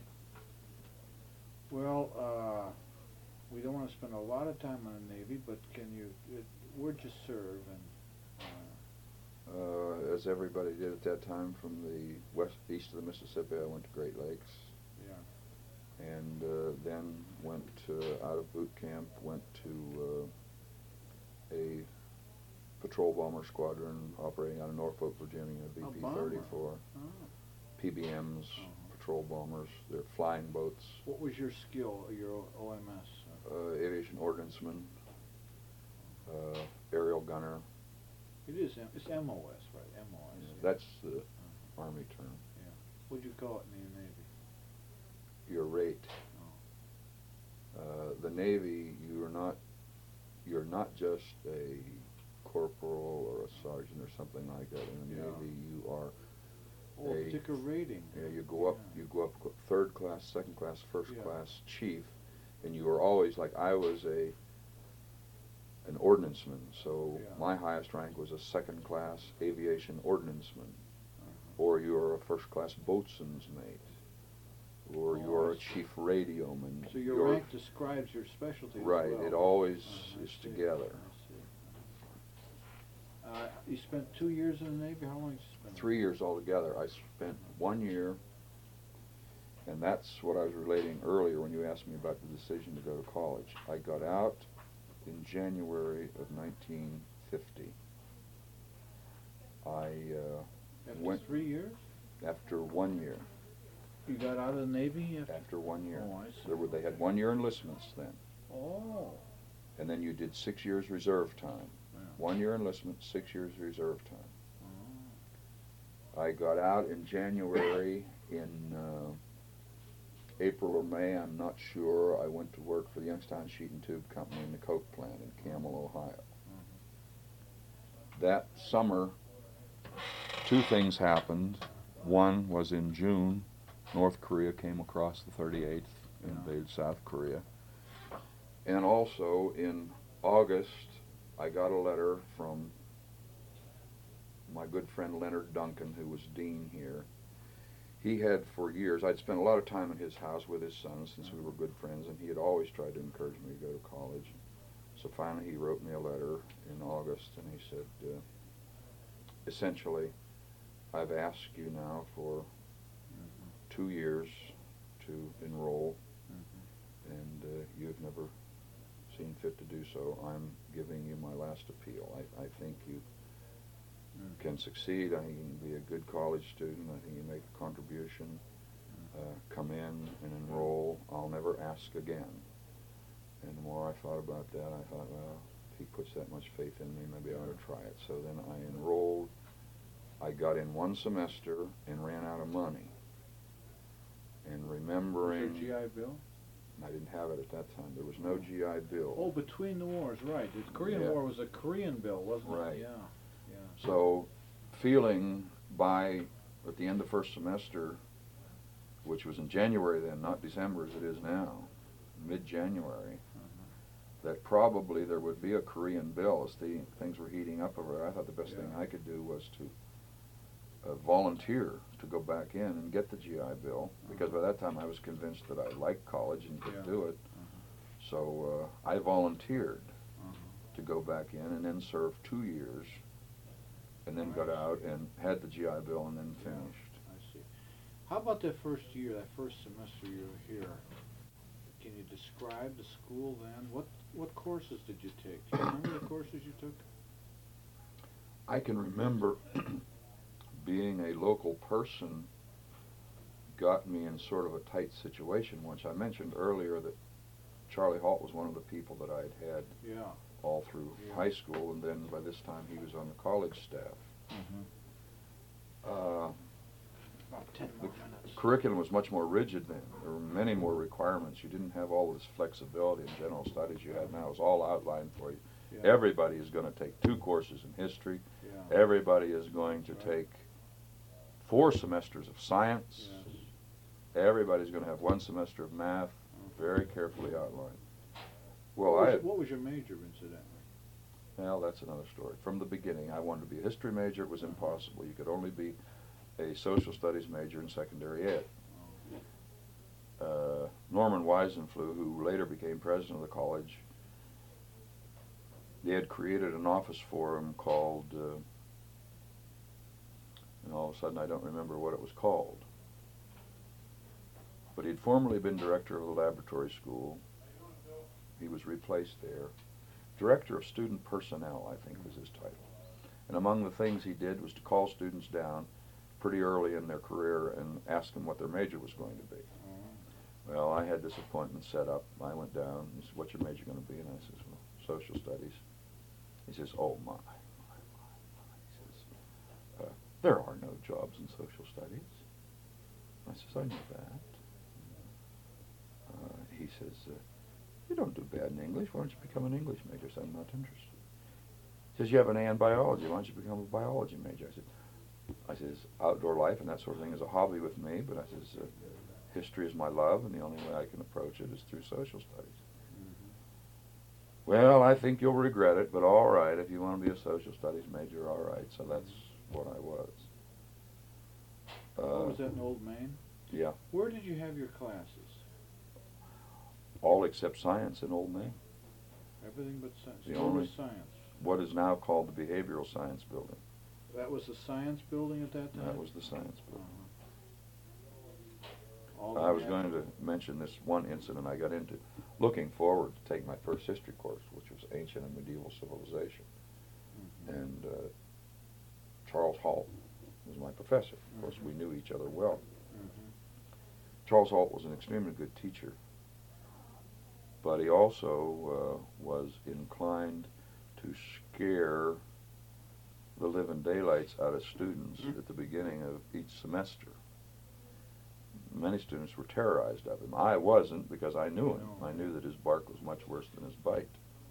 Well, uh, we don't want to spend a lot of time on the Navy, but can you, it, where'd you serve? And uh, Uh, as everybody did at that time, from the west, east of the Mississippi, I went to Great Lakes. yeah. And uh, then went uh, out of boot camp, went to uh, a patrol bomber squadron operating out of Norfolk, Virginia, A B P bomber. thirty-four. Oh. P B Ms, Uh-huh. patrol bombers, they're flying boats, What was your skill, your O M S? uh, aviation ordnanceman, uh, aerial gunner. It is, M- it's M O S, right? M O S. Yeah, yeah. that's the Uh-huh. Army term. Yeah. What'd you call it in the Navy? Your rate. Oh. Uh, the Navy, you're not, you're not just a corporal or a sergeant or something like that. In the Yeah. Navy, you are Oh, a- thicker rating. yeah, you go up, Yeah. you go up go- third class, second class, first Yeah. class chief, and you were always like I was a an ordnanceman, so Yeah. my highest rank was a second class aviation ordnanceman, Uh-huh. or you're a first class boatswain's mate, or Oh, you're I a see. chief radioman. So your You're- rank describes your specialty. as Right, well. it always Uh, I is see, together. I see. Uh, you spent two years in the Navy. How long did you spend? Three years altogether. I spent one year, and that's what I was relating earlier when you asked me about the decision to go to college. I got out in January of nineteen fifty. I, uh, After went- three years, after one year, you got out of the Navy. After. after one year. Oh, I see. There were, they had one year enlistments then, Oh. and then you did six years reserve time. Yeah. One year enlistment, six years reserve time. Oh. I got out in January. In uh, April or May, I'm not sure, I went to work for the Youngstown Sheet and Tube Company in the Coke plant in Camel, Ohio. That summer, two things happened. One was in June, North Korea came across the thirty-eighth, Yeah. invaded South Korea. And also in August, I got a letter from my good friend Leonard Duncan, who was dean here. He had for years, I'd spent a lot of time in his house with his son since we were good friends, and he had always tried to encourage me to go to college. So finally he wrote me a letter in August, and he said, uh, essentially, I've asked you now for Mhm. two years to enroll, Mhm. and uh, you've never seen fit to do so. I'm giving you my last appeal. I, I think you Mhm. can succeed. I think you can be a good college student. I think you make a contribution. Uh, come in and enroll. I'll never ask again. And the more I thought about that, I thought, well, if he puts that much faith in me, maybe I ought to try it. So then I enrolled. I got in one semester and ran out of money. And Was remembering, there G I Bill? I didn't have it at that time. There was no G I Bill. Oh, between the wars, right. The Korean Yeah. War was a Korean bill, wasn't Right. it? Yeah, yeah. So, feeling by at the end of first semester, which was in January then, not December as it is now, mid-January, Uh-huh. that probably there would be a Korean bill as the things were heating up over there. I thought the best thing Yeah. I could do was to uh, volunteer to go back in and get the G I Bill, because by that time I was convinced that I liked college and could Yeah. do it. Uh-huh. So uh, I volunteered Uh-huh. to go back in and then served two years, and then got Nice. out and had the G I Bill and then Yeah. finished. I see. How about that first year, that first semester you were here? Can you describe the school then? What what courses did you take? Do you remember the courses you took? I can remember being a local person got me in sort of a tight situation once. I mentioned earlier that Charlie Halt was one of the people that I'd had Yeah. all through Yeah. high school, and then by this time he was on the college staff. Mm-hmm. Uh, About ten the more minutes. curriculum was much more rigid then. There were many more requirements. You didn't have all this flexibility in general studies you had now. It was all outlined for you. Yeah. Everybody is going to take two courses in history. Yeah. Everybody is going to Right. take four semesters of science. Yes. Everybody's going to have one semester of math, very carefully outlined. Well, what, I was, had, what was your major, incidentally? well, that's another story. From the beginning, I wanted to be a history major. It was impossible. You could only be a social studies major in secondary ed. Uh, Norman Weisenfluh, who later became president of the college, they had created an office for him called, uh, and all of a sudden I don't remember what it was called. But he'd formerly been director of the laboratory school. He was replaced there. Director of student personnel, I think was his title. And among the things he did was to call students down pretty early in their career and ask them what their major was going to be. Well, I had this appointment set up. I went down. He said, "What's your major going to be?" And I says, "Well, social studies." He says, "Oh, my, my, my, my." He says, uh, "There are no jobs in social studies." I says, "I know that." Uh, he says, uh, "You don't do bad in English. Why don't you become an English major?" I said, "I'm not interested." He says, you have an A in biology. Why don't you become a biology major? I said, I says, outdoor life and that sort of thing is a hobby with me, but I says, uh, history is my love, and the only way I can approach it is through social studies. Mm-hmm. Well, I think you'll regret it, but all right, if you want to be a social studies major, all right. So that's what I was. Uh, oh, was that in Old Main? Yeah. Where did you have your classes? All except science in Old Main. Everything but science. The What only- was science? What is now called the Behavioral Science Building. That was the science building at that time? That was the science building. Uh-huh. All I was the- going to mention this one incident I got into, looking forward to take my first history course, which was Ancient and Medieval Civilization. Mhm. And uh, Charles Halt was my professor. Of course, we knew each other well. Mhm. Charles Halt was an extremely good teacher, but he also uh, was inclined to scare the living daylights out of students Mhm. at the beginning of each semester. Many students were terrorized of him. I wasn't, because I knew him. No. I knew that his bark was much worse than his bite.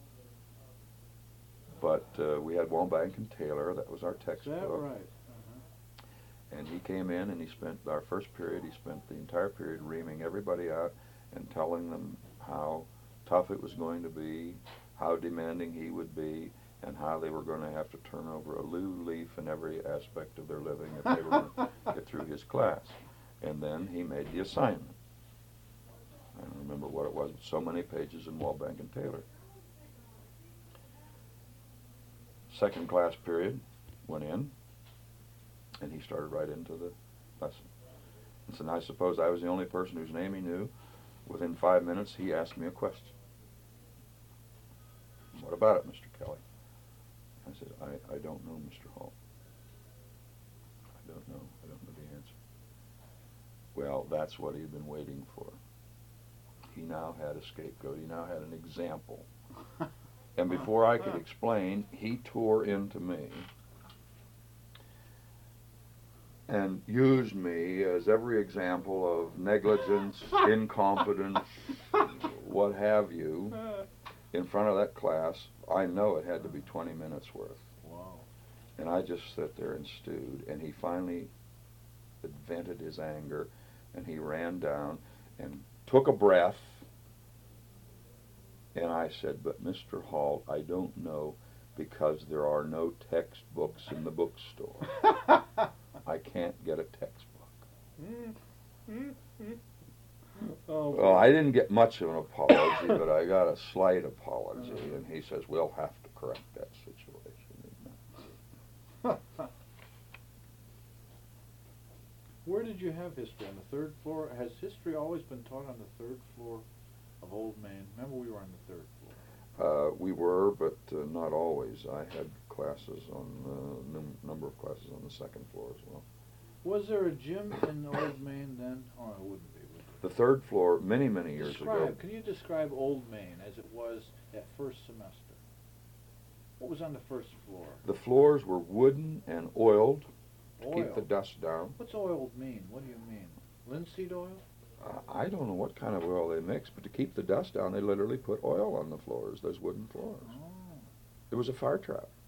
But uh, we had Wellbank and Taylor. That was our Is textbook. that right? Uh-huh. And he came in and he spent our first period, he spent the entire period reaming everybody out and telling them how tough it was going to be, how demanding he would be, and how they were going to have to turn over a new leaf in every aspect of their living if they were going to get through his class. And then he made the assignment. I don't remember what it was, but so many pages in Wellbank and Taylor. Second class period went in, and he started right into the lesson. And so I suppose I was the only person whose name he knew. Within five minutes, he asked me a question. What about it, Mister Kelly? I said, I, I don't know, Mister Hall. I don't know. I don't know the answer. Well, that's what he'd been waiting for. He now had a scapegoat. He now had an example. And before I could explain, he tore into me and used me as every example of negligence, incompetence, what have you, in front of that class. I know it had to be twenty minutes worth. Wow. And I just sat there and stewed, and he finally vented his anger, and he ran down and took a breath, and I said, but Mister Halt, I don't know, because there are no textbooks in the bookstore. I can't get a textbook. Oh, Well, I didn't get much of an apology, but I got a slight apology, and he says, we'll have to correct that situation. Where did you have history? On the third floor? Has history always been taught on the third floor of Old Main? Remember, we were on the third floor. Uh, we were, but uh, not always. I had classes on, a uh, num- number of classes on the second floor as well. Was there a gym in Old Main then? Oh, it wouldn't be, would it? The third floor, many, many years describe, ago. Can you describe Old Main as it was that first semester? What was on the first floor? The floors were wooden and oiled to Oil. keep the dust down. What's oiled mean? What do you mean? Linseed oil? Uh, I don't know what kind of oil they mixed, but to keep the dust down, they literally put oil on the floors, those wooden floors. Oh. It was a fire trap.